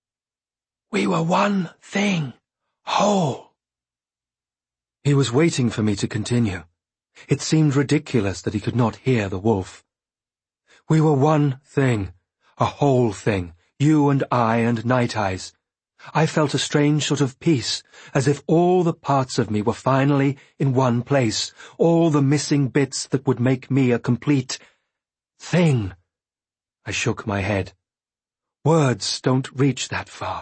were one thing, whole. He was waiting for me to continue. It seemed ridiculous that he could not hear the wolf. We were one thing, a whole thing, you and I and Night Eyes. I felt a strange sort of peace, as if all the parts of me were finally in one place, all the missing bits that would make me a complete thing. I shook my head. Words don't reach that far.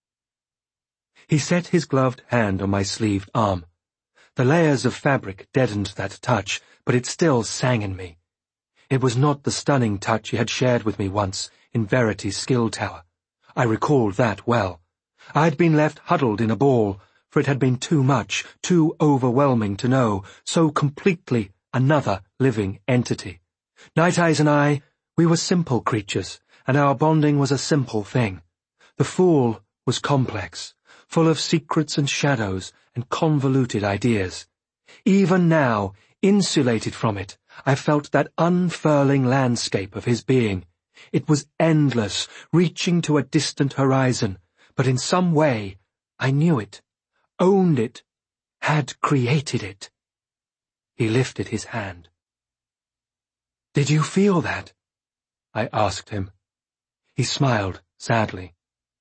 He set his gloved hand on my sleeved arm. The layers of fabric deadened that touch, but it still sang in me. It was not the stunning touch he had shared with me once in Verity's skill tower. I recalled that well. I had been left huddled in a ball, for it had been too much, too overwhelming to know, so completely another living entity. Night Eyes and I, we were simple creatures, and our bonding was a simple thing. The fool was complex, full of secrets and shadows and convoluted ideas. Even now, insulated from it, I felt that unfurling landscape of his being. It was endless, reaching to a distant horizon, but in some way I knew it, owned it, had created it. He lifted his hand. "Did you feel that?" I asked him. He smiled sadly.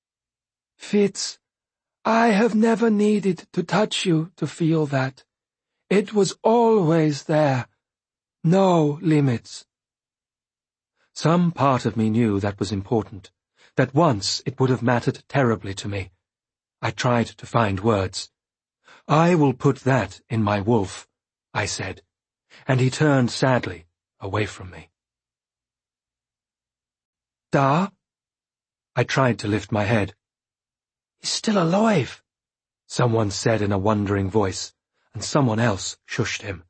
"Fitz, I have never needed to touch you to feel that. It was always there. No limits. Some part of me knew that was important, that once it would have mattered terribly to me. I tried to find words. "I will put that in my wolf," I said, and he turned sadly away from me. Da? I tried to lift my head. He's still alive, someone said in a wondering voice, and someone else shushed him.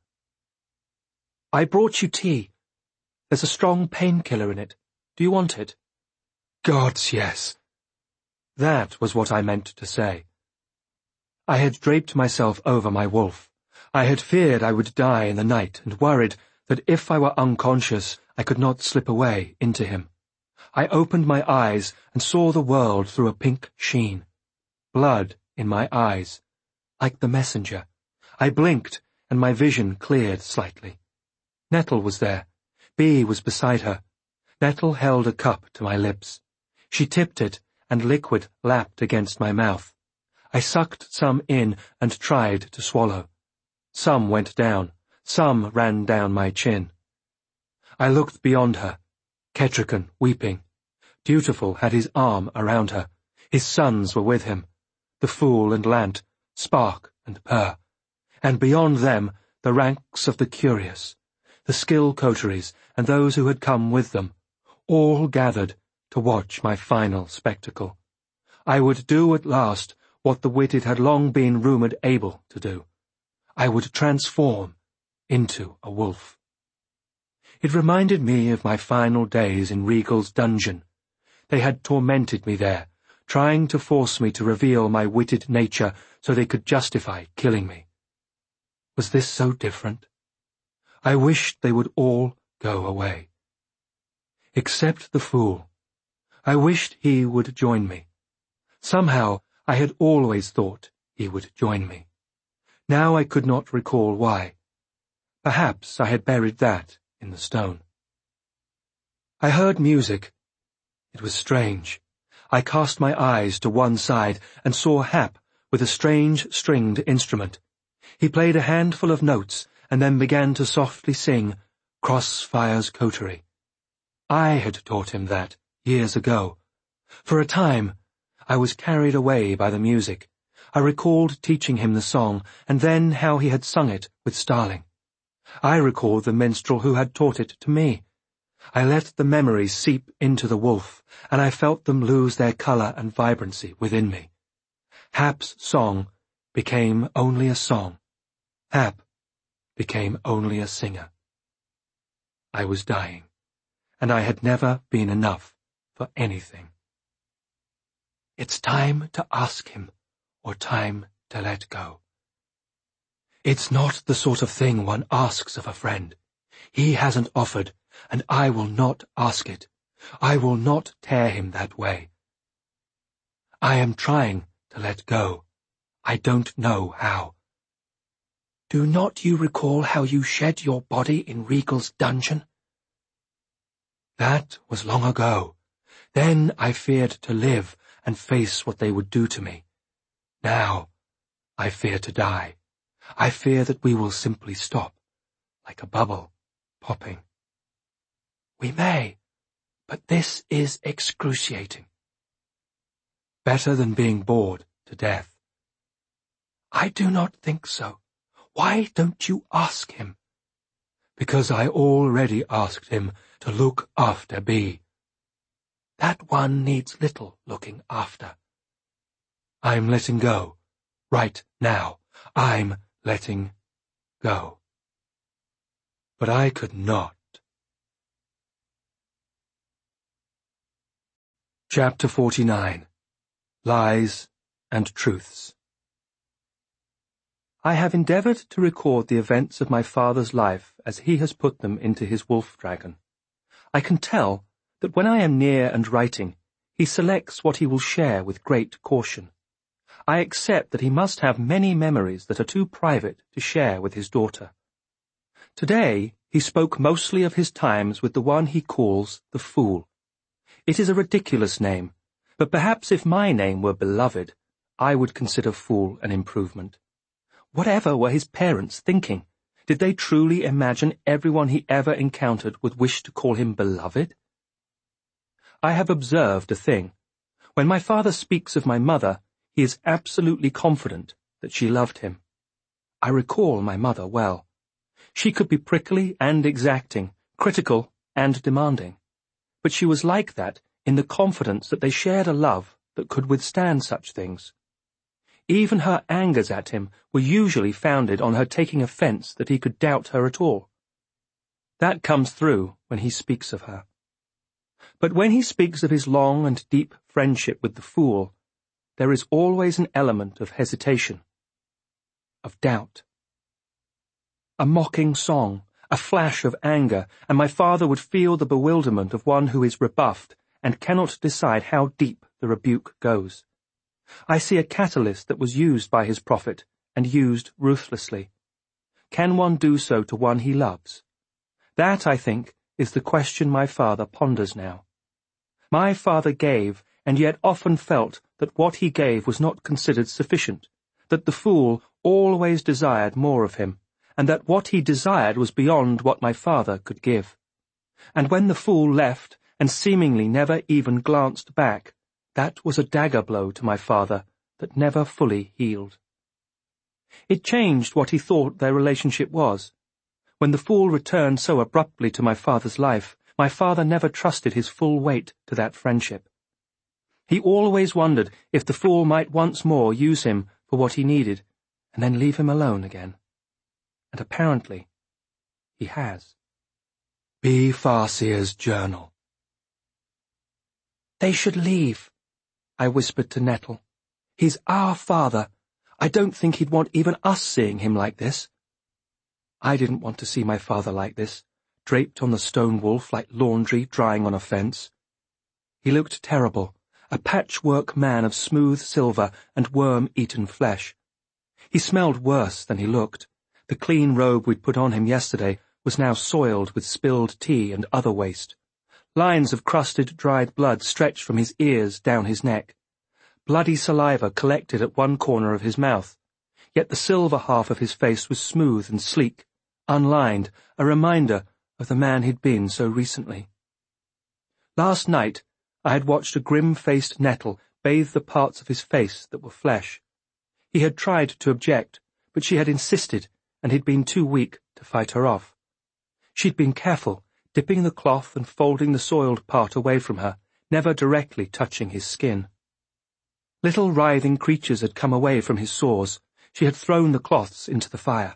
I brought you tea. There's a strong painkiller in it. Do you want it? Gods, yes. That was what I meant to say. I had draped myself over my wolf. I had feared I would die in the night and worried that if I were unconscious I could not slip away into him. I opened my eyes and saw the world through a pink sheen. Blood in my eyes, like the messenger. I blinked and my vision cleared slightly. Nettle was there. Bee was beside her. Nettle held a cup to my lips. She tipped it, and liquid lapped against my mouth. I sucked some in and tried to swallow. Some went down. Some ran down my chin. I looked beyond her. Kettrican weeping. Dutiful had his arm around her. His sons were with him. The Fool and Lant, Spark and Purr. And beyond them, the ranks of the curious, the skill coteries and those who had come with them, all gathered to watch my final spectacle. I would do at last what the witted had long been rumoured able to do. I would transform into a wolf. It reminded me of my final days in Regal's dungeon. They had tormented me there, trying to force me to reveal my witted nature so they could justify killing me. Was this so different? I wished they would all go away. Except the Fool. I wished he would join me. Somehow I had always thought he would join me. Now I could not recall why. Perhaps I had buried that in the stone. I heard music. It was strange. I cast my eyes to one side and saw Hap with a strange stringed instrument. He played a handful of notes and then began to softly sing Crossfire's Coterie. I had taught him that years ago. For a time, I was carried away by the music. I recalled teaching him the song, and then how he had sung it with Starling. I recalled the minstrel who had taught it to me. I let the memories seep into the wolf, and I felt them lose their colour and vibrancy within me. Hap's song became only a song. Hap became only a singer. I was dying, and I had never been enough for anything. It's time to ask him, or time to let go. It's not the sort of thing one asks of a friend. He hasn't offered, and I will not ask it. I will not tear him that way. I am trying to let go. I don't know how. Do not you recall how you shed your body in Regal's dungeon? That was long ago. Then I feared to live and face what they would do to me. Now, I fear to die. I fear that we will simply stop, like a bubble popping. We may, but this is excruciating. Better than being bored to death. I do not think so. Why don't you ask him? Because I already asked him to look after Bee. That one needs little looking after. I'm letting go. Right now. I'm letting go. But I could not. Chapter 49. Lies and Truths. I have endeavoured to record the events of my father's life as he has put them into his wolf dragon. I can tell that when I am near and writing, he selects what he will share with great caution. I accept that he must have many memories that are too private to share with his daughter. Today he spoke mostly of his times with the one he calls the Fool. It is a ridiculous name, but perhaps if my name were Beloved, I would consider Fool an improvement. Whatever were his parents thinking? Did they truly imagine everyone he ever encountered would wish to call him beloved? I have observed a thing. When my father speaks of my mother, he is absolutely confident that she loved him. I recall my mother well. She could be prickly and exacting, critical and demanding. But she was like that in the confidence that they shared a love that could withstand such things. Even her angers at him were usually founded on her taking offence that he could doubt her at all. That comes through when he speaks of her. But when he speaks of his long and deep friendship with the fool, there is always an element of hesitation, of doubt. A mocking song, a flash of anger, and my father would feel the bewilderment of one who is rebuffed and cannot decide how deep the rebuke goes. I see a catalyst that was used by his prophet, and used ruthlessly. Can one do so to one he loves? That, I think, is the question my father ponders now. My father gave, and yet often felt that what he gave was not considered sufficient, that the fool always desired more of him, and that what he desired was beyond what my father could give. And when the fool left, and seemingly never even glanced back, that was a dagger blow to my father that never fully healed. It changed what he thought their relationship was. When the fool returned so abruptly to my father's life, my father never trusted his full weight to that friendship. He always wondered if the fool might once more use him for what he needed, and then leave him alone again. And apparently, he has. B. Farseer's Journal. They should leave, I whispered to Nettle. He's our father. I don't think he'd want even us seeing him like this. I didn't want to see my father like this, draped on the stone wolf like laundry drying on a fence. He looked terrible, a patchwork man of smooth silver and worm-eaten flesh. He smelled worse than he looked. The clean robe we'd put on him yesterday was now soiled with spilled tea and other waste. Lines of crusted, dried blood stretched from his ears down his neck. Bloody saliva collected at one corner of his mouth, yet the silver half of his face was smooth and sleek, unlined, a reminder of the man he'd been so recently. Last night, I had watched a grim-faced Nettle bathe the parts of his face that were flesh. He had tried to object, but she had insisted, and he'd been too weak to fight her off. She'd been careful, dipping the cloth and folding the soiled part away from her, never directly touching his skin. Little writhing creatures had come away from his sores. She had thrown the cloths into the fire.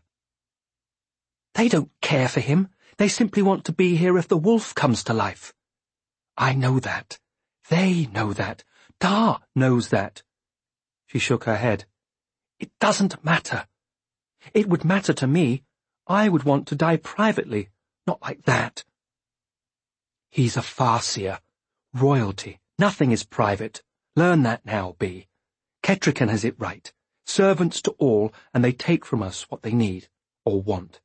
They don't care for him. They simply want to be here if the wolf comes to life. I know that. They know that. Da knows that. She shook her head. It doesn't matter. It would matter to me. I would want to die privately, not like that. He's a Farseer. Royalty. Nothing is private. Learn that now, B. Kettrican has it right. Servants to all, and they take from us what they need, or want.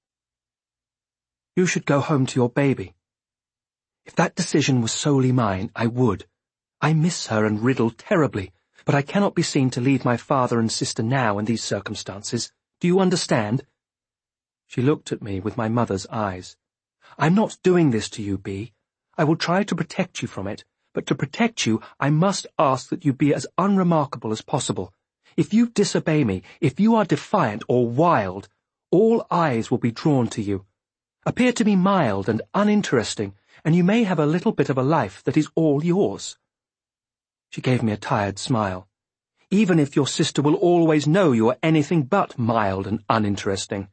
You should go home to your baby. If that decision was solely mine, I would. I miss her and Riddle terribly, but I cannot be seen to leave my father and sister now in these circumstances. Do you understand? She looked at me with my mother's eyes. I'm not doing this to you, B. I will try to protect you from it, but to protect you, I must ask that you be as unremarkable as possible. If you disobey me, if you are defiant or wild, all eyes will be drawn to you. Appear to be mild and uninteresting, and you may have a little bit of a life that is all yours. She gave me a tired smile. Even if your sister will always know you are anything but mild and uninteresting.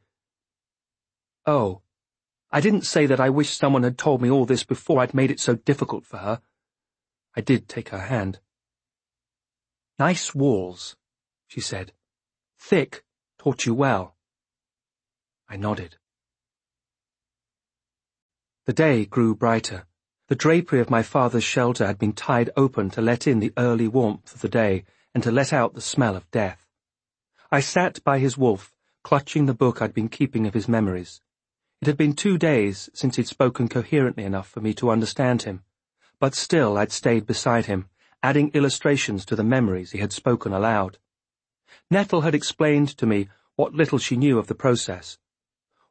Oh, I didn't say that I wish someone had told me all this before I'd made it so difficult for her. I did take her hand. Nice walls, she said. Thick, taught you well. I nodded. The day grew brighter. The drapery of my father's shelter had been tied open to let in the early warmth of the day and to let out the smell of death. I sat by his wolf, clutching the book I'd been keeping of his memories. It had been 2 days since he'd spoken coherently enough for me to understand him, but still I'd stayed beside him, adding illustrations to the memories he had spoken aloud. Nettle had explained to me what little she knew of the process.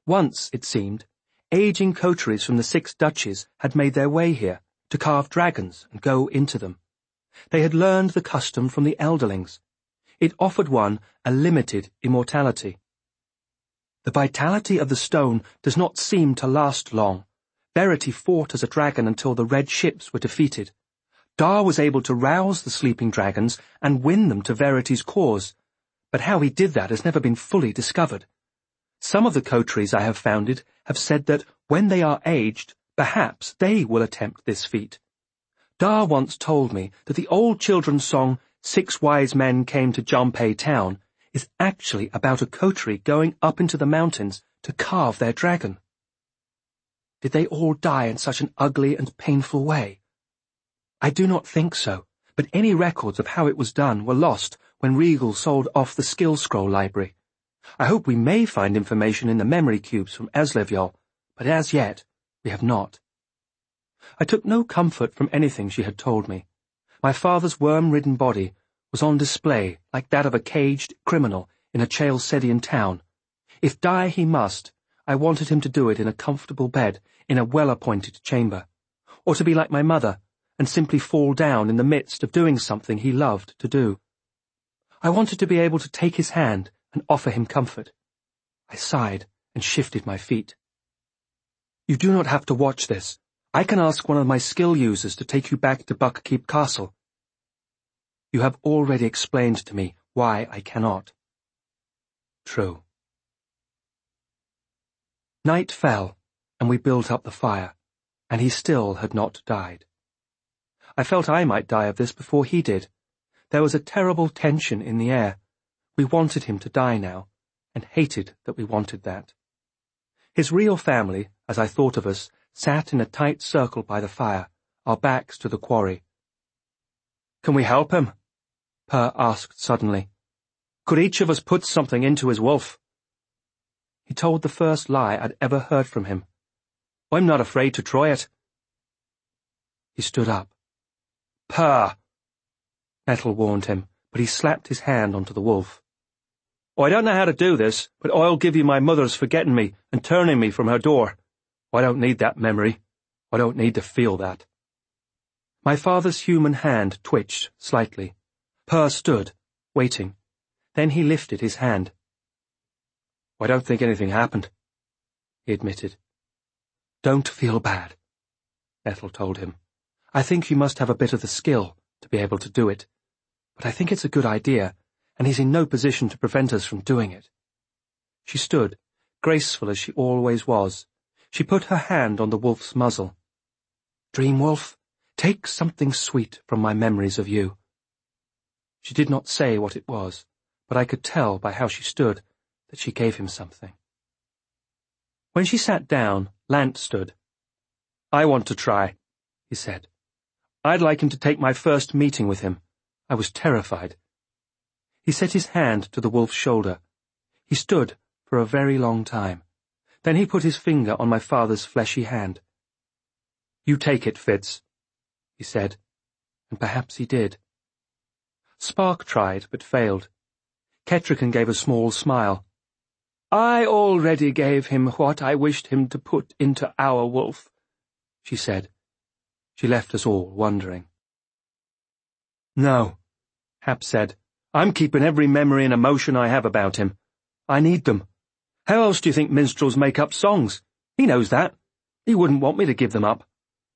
Once, it seemed, aging coteries from the 6 duchies had made their way here to carve dragons and go into them. They had learned the custom from the elderlings. It offered one a limited immortality. The vitality of the stone does not seem to last long. Verity fought as a dragon until the red ships were defeated. Dar was able to rouse the sleeping dragons and win them to Verity's cause, but how he did that has never been fully discovered. Some of the coteries I have founded have said that when they are aged, perhaps they will attempt this feat. Dar once told me that the old children's song, 6 Wise Men Came to Jompay Town, is actually about a coterie going up into the mountains to carve their dragon. Did they all die in such an ugly and painful way? I do not think so, but any records of how it was done were lost when Regal sold off the skill scroll library. I hope we may find information in the memory cubes from Esleviol, but as yet, we have not. I took no comfort from anything she had told me. My father's worm-ridden body was on display like that of a caged criminal in a Chalcedian town. If die he must, I wanted him to do it in a comfortable bed in a well-appointed chamber, or to be like my mother and simply fall down in the midst of doing something he loved to do. I wanted to be able to take his hand and offer him comfort. I sighed and shifted my feet. You do not have to watch this. I can ask one of my skill users to take you back to Buckkeep Castle. You have already explained to me why I cannot. True. Night fell, and we built up the fire, and he still had not died. I felt I might die of this before he did. There was a terrible tension in the air. We wanted him to die now, and hated that we wanted that. His real family, as I thought of us, sat in a tight circle by the fire, our backs to the quarry. "Can we help him?" Per asked suddenly. "Could each of us put something into his wolf?" He told the first lie I'd ever heard from him. "I'm not afraid to try it." He stood up. "Per!" Nettle warned him, but he slapped his hand onto the wolf. "I don't know how to do this, but I'll give you my mother's forgetting me and turning me from her door. I don't need that memory. I don't need to feel that." My father's human hand twitched slightly. Per stood, waiting. Then he lifted his hand. "I don't think anything happened," he admitted. "Don't feel bad," Nettle told him. "I think you must have a bit of the skill to be able to do it, but I think it's a good idea, and he's in no position to prevent us from doing it." She stood, graceful as she always was. She put her hand on the wolf's muzzle. "Dream Wolf, take something sweet from my memories of you." She did not say what it was, but I could tell by how she stood that she gave him something. When she sat down, Lant stood. "I want to try," he said. "I'd like him to take my first meeting with him. I was terrified." He set his hand to the wolf's shoulder. He stood for a very long time. Then he put his finger on my father's fleshy hand. "You take it, Fitz," he said, and perhaps he did. Spark tried, but failed. Kettrican gave a small smile. "I already gave him what I wished him to put into our wolf," she said. She left us all wondering. "No," Hap said. "I'm keeping every memory and emotion I have about him. I need them. How else do you think minstrels make up songs? He knows that. He wouldn't want me to give them up."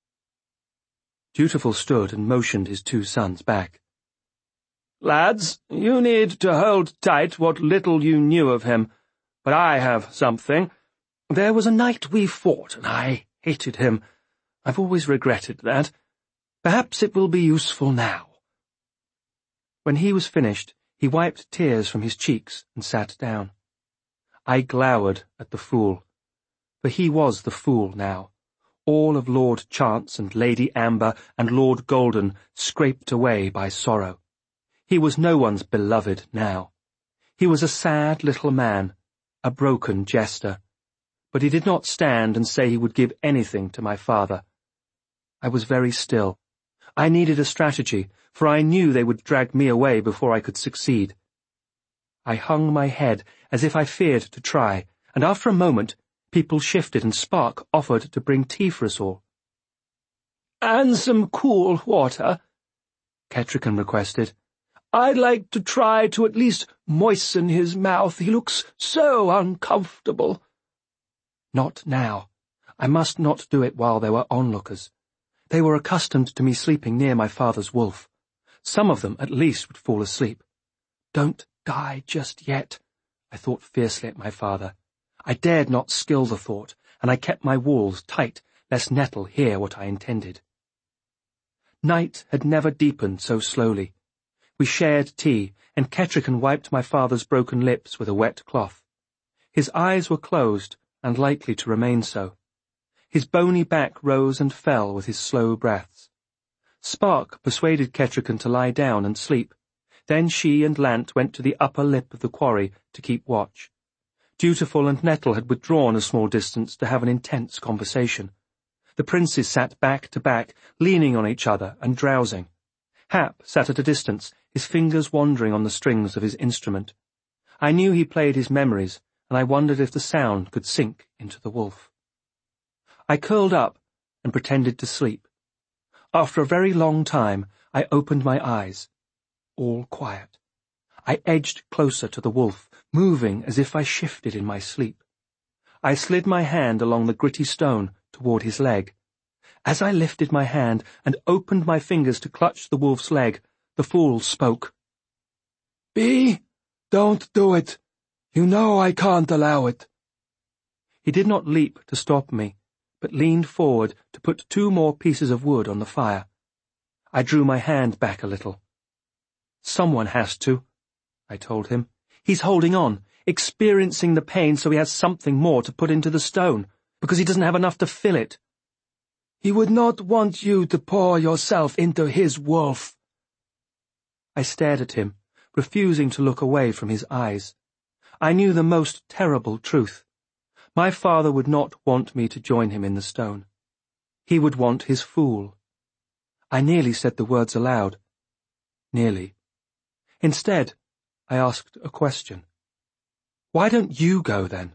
Dutiful stood and motioned his 2 sons back. "Lads, you need to hold tight what little you knew of him, but I have something. There was a night we fought, and I hated him. I've always regretted that. Perhaps it will be useful now." When he was finished, he wiped tears from his cheeks and sat down. I glowered at the fool, for he was the fool now, all of Lord Chance and Lady Amber and Lord Golden scraped away by sorrow. He was no one's beloved now. He was a sad little man, a broken jester, but he did not stand and say he would give anything to my father. I was very still. I needed a strategy, for I knew they would drag me away before I could succeed. I hung my head as if I feared to try, and after a moment, People shifted and Spark offered to bring tea for us all. "And some cool water," Kettricken requested. "I'd like to try to at least moisten his mouth. He looks so uncomfortable." Not now. I must not do it while there were onlookers. They were accustomed to me sleeping near my father's wolf. Some of them, at least, would fall asleep. Don't die just yet, I thought fiercely at my father. I dared not skill the thought, and I kept my walls tight, lest Nettle hear what I intended. Night had never deepened so slowly. We shared tea, and Kettricken wiped my father's broken lips with a wet cloth. His eyes were closed, and likely to remain so. His bony back rose and fell with his slow breaths. Spark persuaded Kettricken to lie down and sleep. Then she and Lant went to the upper lip of the quarry to keep watch. Dutiful and Nettle had withdrawn a small distance to have an intense conversation. The princes sat back to back, leaning on each other and drowsing. Hap sat at a distance, his fingers wandering on the strings of his instrument. I knew he played his memories, and I wondered if the sound could sink into the wolf. I curled up and pretended to sleep. After a very long time, I opened my eyes. All quiet. I edged closer to the wolf, moving as if I shifted in my sleep. I slid my hand along the gritty stone toward his leg. As I lifted my hand and opened my fingers to clutch the wolf's leg, the fool spoke. "Bee, don't do it. You know I can't allow it." He did not leap to stop me, but leaned forward to put 2 more pieces of wood on the fire. I drew my hand back a little. "Someone has to," I told him. "He's holding on, experiencing the pain so he has something more to put into the stone, because he doesn't have enough to fill it." "He would not want you to pour yourself into his wolf." I stared at him, refusing to look away from his eyes. I knew the most terrible truth. My father would not want me to join him in the stone. He would want his fool. I nearly said the words aloud. Nearly. Instead, I asked a question. "Why don't you go, then?"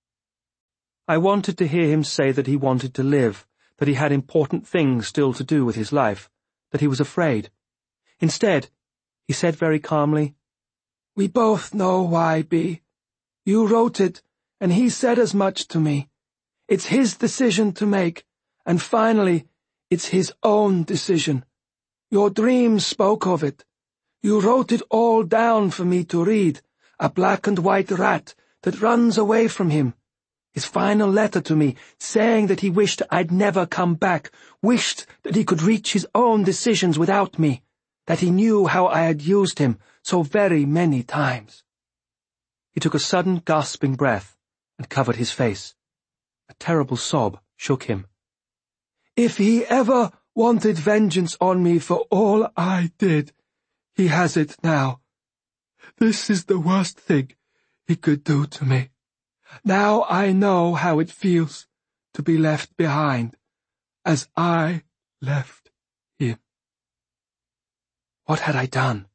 I wanted to hear him say that he wanted to live, that he had important things still to do with his life, that he was afraid. Instead, he said very calmly, "We both know why, Bee. You wrote it, and he said as much to me. It's his decision to make, and finally, it's his own decision. Your dream spoke of it. You wrote it all down for me to read, a black and white rat that runs away from him. His final letter to me, saying that he wished I'd never come back, wished that he could reach his own decisions without me, that he knew how I had used him so very many times." He took a sudden gasping breath and covered his face. A terrible sob shook him. "If he ever wanted vengeance on me for all I did, he has it now. This is the worst thing he could do to me. Now I know how it feels to be left behind, as I left him." What had I done?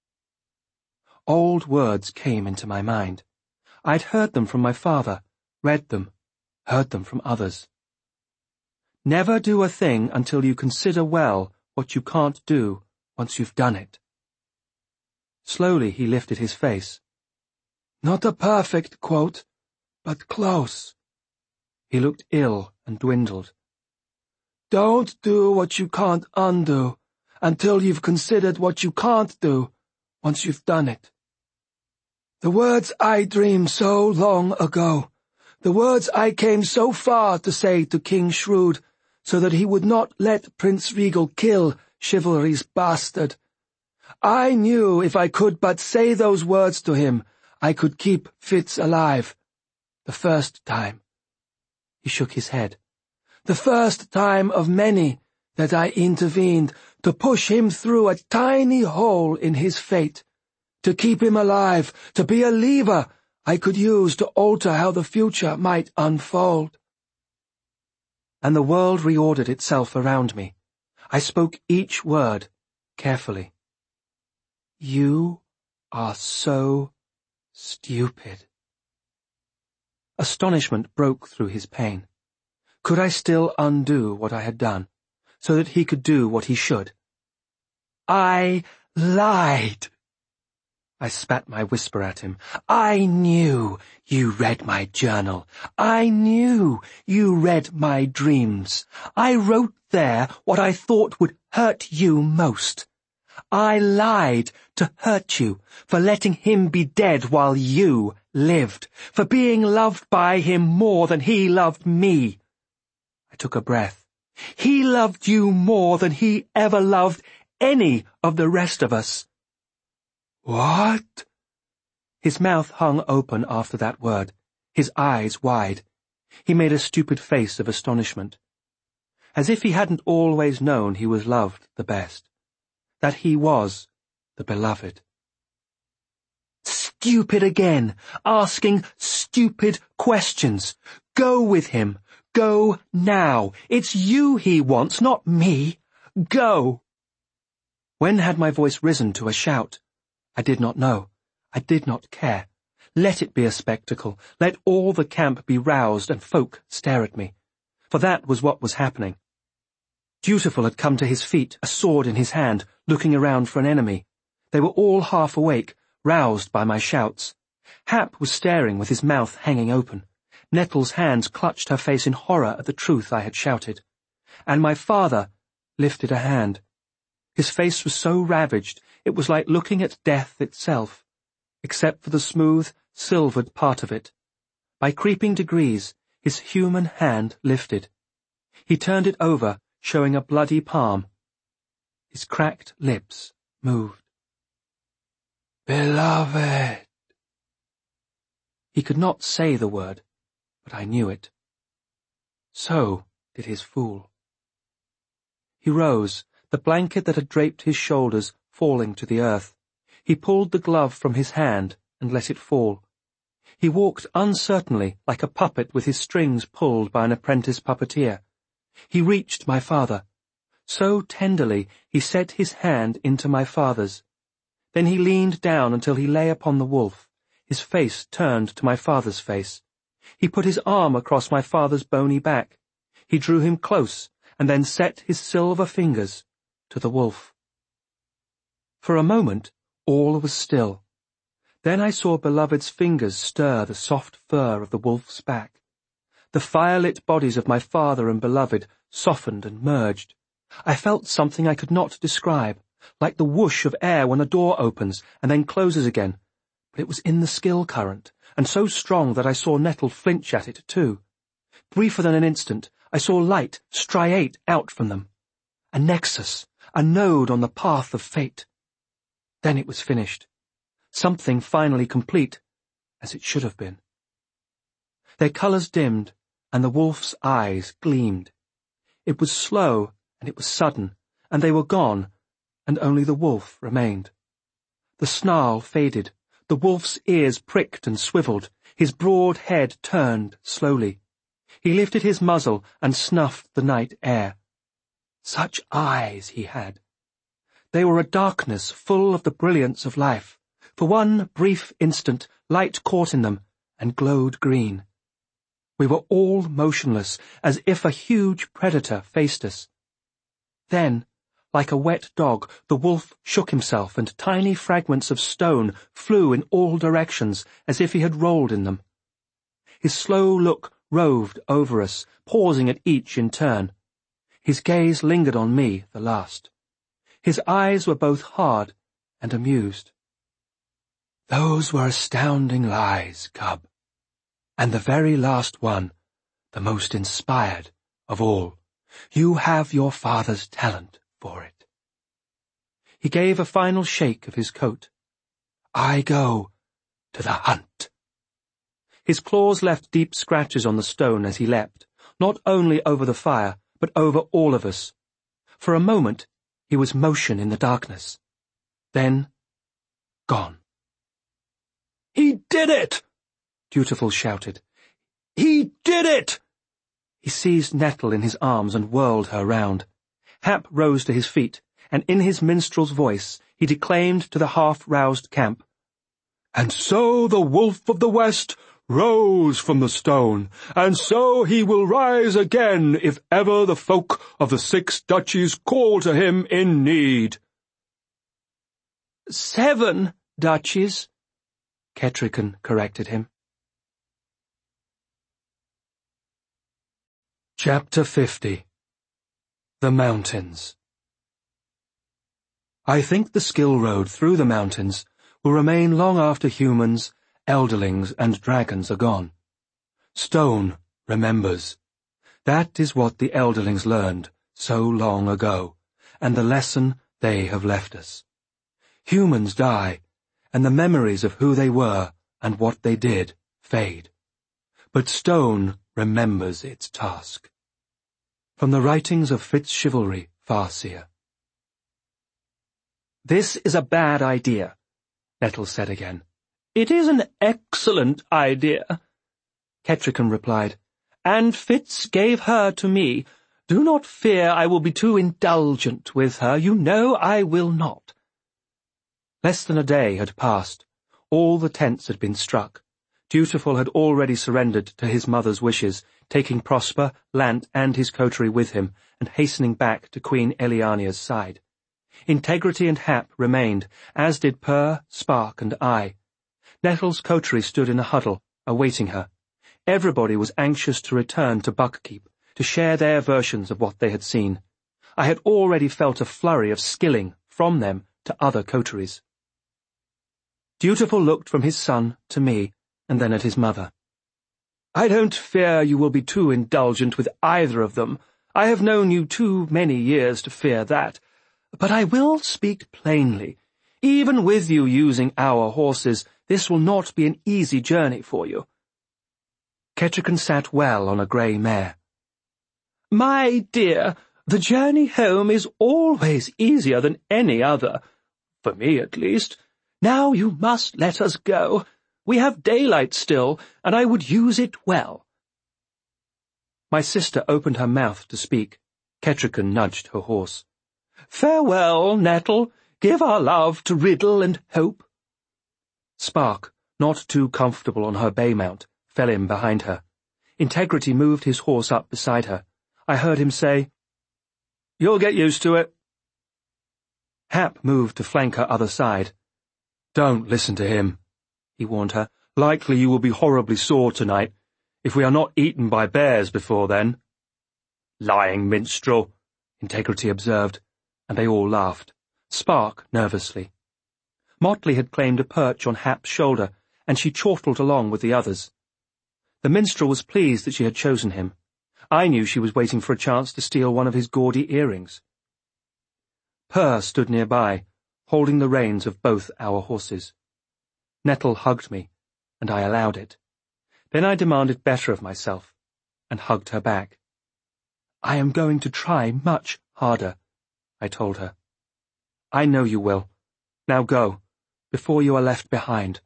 Old words came into my mind. I'd heard them from my father, read them, heard them from others. Never do a thing until you consider well what you can't do once you've done it. Slowly he lifted his face. "Not a perfect quote, but close." He looked ill and dwindled. "Don't do what you can't undo until you've considered what you can't do once you've done it. The words I dreamed so long ago, the words I came so far to say to King Shrewd, so that he would not let Prince Regal kill chivalry's bastard. I knew if I could but say those words to him, I could keep Fitz alive. The first time." He shook his head. "The first time of many that I intervened to push him through a tiny hole in his fate, to keep him alive, to be a lever I could use to alter how the future might unfold." And the world reordered itself around me. I spoke each word carefully. "You are so stupid." Astonishment broke through his pain. Could I still undo what I had done, so that he could do what he should? I lied! I spat my whisper at him. I knew you read my journal. I knew you read my dreams. I wrote there what I thought would hurt you most. I lied to hurt you, for letting him be dead while you lived, for being loved by him more than he loved me. I took a breath. He loved you more than he ever loved any of the rest of us. What? His mouth hung open after that word, his eyes wide. He made a stupid face of astonishment, as if he hadn't always known he was loved the best, that he was the beloved. Stupid again, asking stupid questions. Go with him. Go now. It's you he wants, not me. Go. When had my voice risen to a shout? I did not know. I did not care. Let it be a spectacle. Let all the camp be roused and folk stare at me. For that was what was happening. Dutiful had come to his feet, a sword in his hand, looking around for an enemy. They were all half awake, roused by my shouts. Hap was staring with his mouth hanging open. Nettle's hands clutched her face in horror at the truth I had shouted. And my father lifted a hand. His face was so ravaged, it was like looking at death itself, except for the smooth, silvered part of it. By creeping degrees, his human hand lifted. He turned it over, showing a bloody palm. His cracked lips moved. Beloved. He could not say the word, but I knew it. So did his fool. He rose, the blanket that had draped his shoulders falling to the earth. He pulled the glove from his hand and let it fall. He walked uncertainly, like a puppet with his strings pulled by an apprentice puppeteer. He reached my father. So tenderly he set his hand into my father's. Then he leaned down until he lay upon the wolf, his face turned to my father's face. He put his arm across my father's bony back. He drew him close and then set his silver fingers to the wolf. For a moment, all was still. Then I saw Beloved's fingers stir the soft fur of the wolf's back. The fire-lit bodies of my father and Beloved softened and merged. I felt something I could not describe, like the whoosh of air when a door opens and then closes again, but it was in the skill current, and so strong that I saw Nettle flinch at it too. Briefer than an instant, I saw light striate out from them. A nexus, a node on the path of fate. Then it was finished. Something finally complete, as it should have been. Their colours dimmed, and the wolf's eyes gleamed. It was slow, and it was sudden, and they were gone, and only the wolf remained. The snarl faded, the wolf's ears pricked and swivelled, his broad head turned slowly. He lifted his muzzle and snuffed the night air. Such eyes he had. They were a darkness full of the brilliance of life. For one brief instant, light caught in them and glowed green. We were all motionless, as if a huge predator faced us. Then, like a wet dog, the wolf shook himself, and tiny fragments of stone flew in all directions, as if he had rolled in them. His slow look roved over us, pausing at each in turn. His gaze lingered on me the last. His eyes were both hard and amused. Those were astounding lies, cub, and the very last one, the most inspired of all. You have your father's talent for it. He gave a final shake of his coat. I go to the hunt. His claws left deep scratches on the stone as he leapt, not only over the fire, but over all of us. For a moment, he was motion in the darkness. Then, gone. He did it! Dutiful shouted. He did it! He seized Nettle in his arms and whirled her round. Hap rose to his feet, and in his minstrel's voice he declaimed to the half-roused camp. And so the Wolf of the West rose from the stone, and so he will rise again if ever the folk of the 6 duchies call to him in need." 7 duchies, Kettricken corrected him. Chapter 50. The Mountains. I think the skill road through the mountains will remain long after humans, elderlings, and dragons are gone. Stone remembers. That is what the elderlings learned so long ago, and the lesson they have left us. Humans die, and the memories of who they were and what they did fade. But stone remembers its task. From the writings of Fitzchivalry, Farseer. "This is a bad idea," Nettle said again. "It is an excellent idea," Kettricken replied, "and Fitz gave her to me. Do not fear I will be too indulgent with her. You know I will not." Less than a day had passed. All the tents had been struck. Dutiful had already surrendered to his mother's wishes, taking Prosper, Lant, and his coterie with him, and hastening back to Queen Eliania's side. Integrity and Hap remained, as did Purr, Spark, and I. Nettle's coterie stood in a huddle, awaiting her. Everybody was anxious to return to Buckkeep, to share their versions of what they had seen. I had already felt a flurry of skilling from them to other coteries. Dutiful looked from his son to me, and then at his mother. "I don't fear you will be too indulgent with either of them. I have known you too many years to fear that. But I will speak plainly. Even with you using our horses, this will not be an easy journey for you." Kettricken sat well on a grey mare. "My dear, the journey home is always easier than any other, for me at least. Now you must let us go. We have daylight still, and I would use it well." My sister opened her mouth to speak. Kettricken nudged her horse. "Farewell, Nettle. Give our love to Riddle and Hope." Spark, not too comfortable on her bay mount, fell in behind her. Integrity moved his horse up beside her. I heard him say, "You'll get used to it." Hap moved to flank her other side. "Don't listen to him," he warned her. "Likely you will be horribly sore tonight, if we are not eaten by bears before then." "Lying minstrel," Integrity observed, and they all laughed. Spark nervously. Motley had claimed a perch on Hap's shoulder, and she chortled along with the others. The minstrel was pleased that she had chosen him. I knew she was waiting for a chance to steal one of his gaudy earrings. Purr stood nearby, holding the reins of both our horses. Nettle hugged me, and I allowed it. Then I demanded better of myself, and hugged her back. "I am going to try much harder," I told her. "I know you will. Now go, before you are left behind."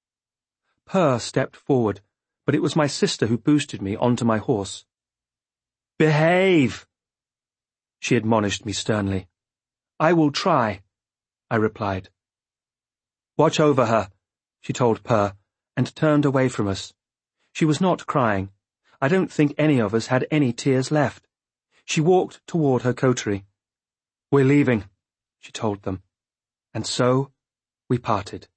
Purr stepped forward, but it was my sister who boosted me onto my horse. "Behave!" she admonished me sternly. "I will try," I replied. "Watch over her," she told Purr, and turned away from us. She was not crying. I don't think any of us had any tears left. She walked toward her coterie. "We're leaving," she told them. And so we parted.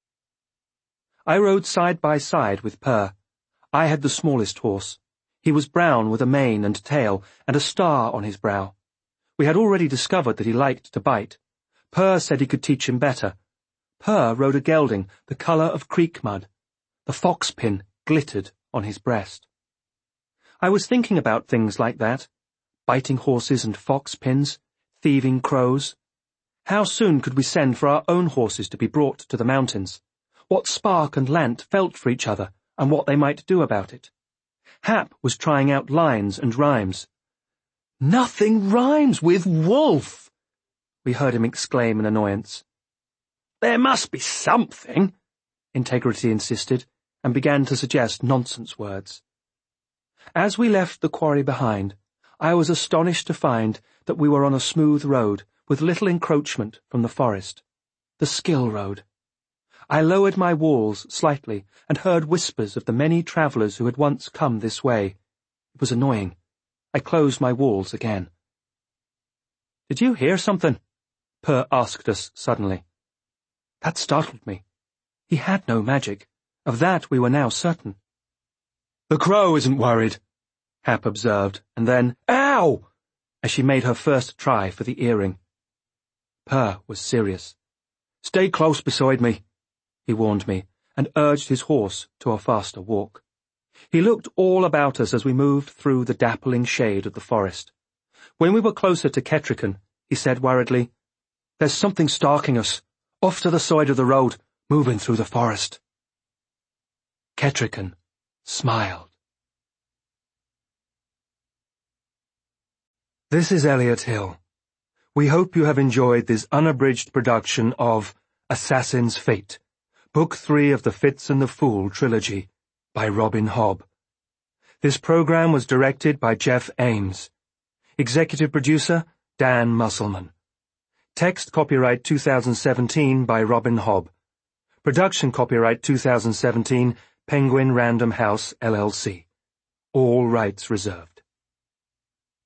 I rode side by side with Purr. I had the smallest horse. He was brown with a mane and tail, and a star on his brow. We had already discovered that he liked to bite. Purr said he could teach him better. Purr rode a gelding, the colour of creek mud. The fox pin glittered on his breast. I was thinking about things like that, biting horses and fox pins, thieving crows. How soon could we send for our own horses to be brought to the mountains? What Spark and Lant felt for each other, and what they might do about it. Hap was trying out lines and rhymes. "Nothing rhymes with wolf!" we heard him exclaim in annoyance. "There must be something," Integrity insisted, and began to suggest nonsense words. As we left the quarry behind, I was astonished to find that we were on a smooth road, with little encroachment from the forest. The Skill Road. I lowered my walls slightly and heard whispers of the many travellers who had once come this way. It was annoying. I closed my walls again. "Did you hear something?" Per asked us suddenly. That startled me. He had no magic. Of that we were now certain. "The crow isn't worried," Hap observed, and then, "Ow!" as she made her first try for the earring. Per was serious. "Stay close beside me," he warned me, and urged his horse to a faster walk. He looked all about us as we moved through the dappling shade of the forest. When we were closer to Kettricken, he said worriedly, "There's something stalking us, off to the side of the road, moving through the forest." Kettricken smiled. This is Elliot Hill. We hope you have enjoyed this unabridged production of Assassin's Fate, Book 3 of the Fitz and the Fool trilogy, by Robin Hobb. This program was directed by Jeff Ames. Executive producer, Dan Musselman. Text copyright 2017 by Robin Hobb. Production copyright 2017, Penguin Random House, LLC. All rights reserved.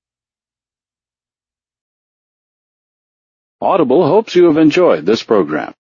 Audible hopes you have enjoyed this program.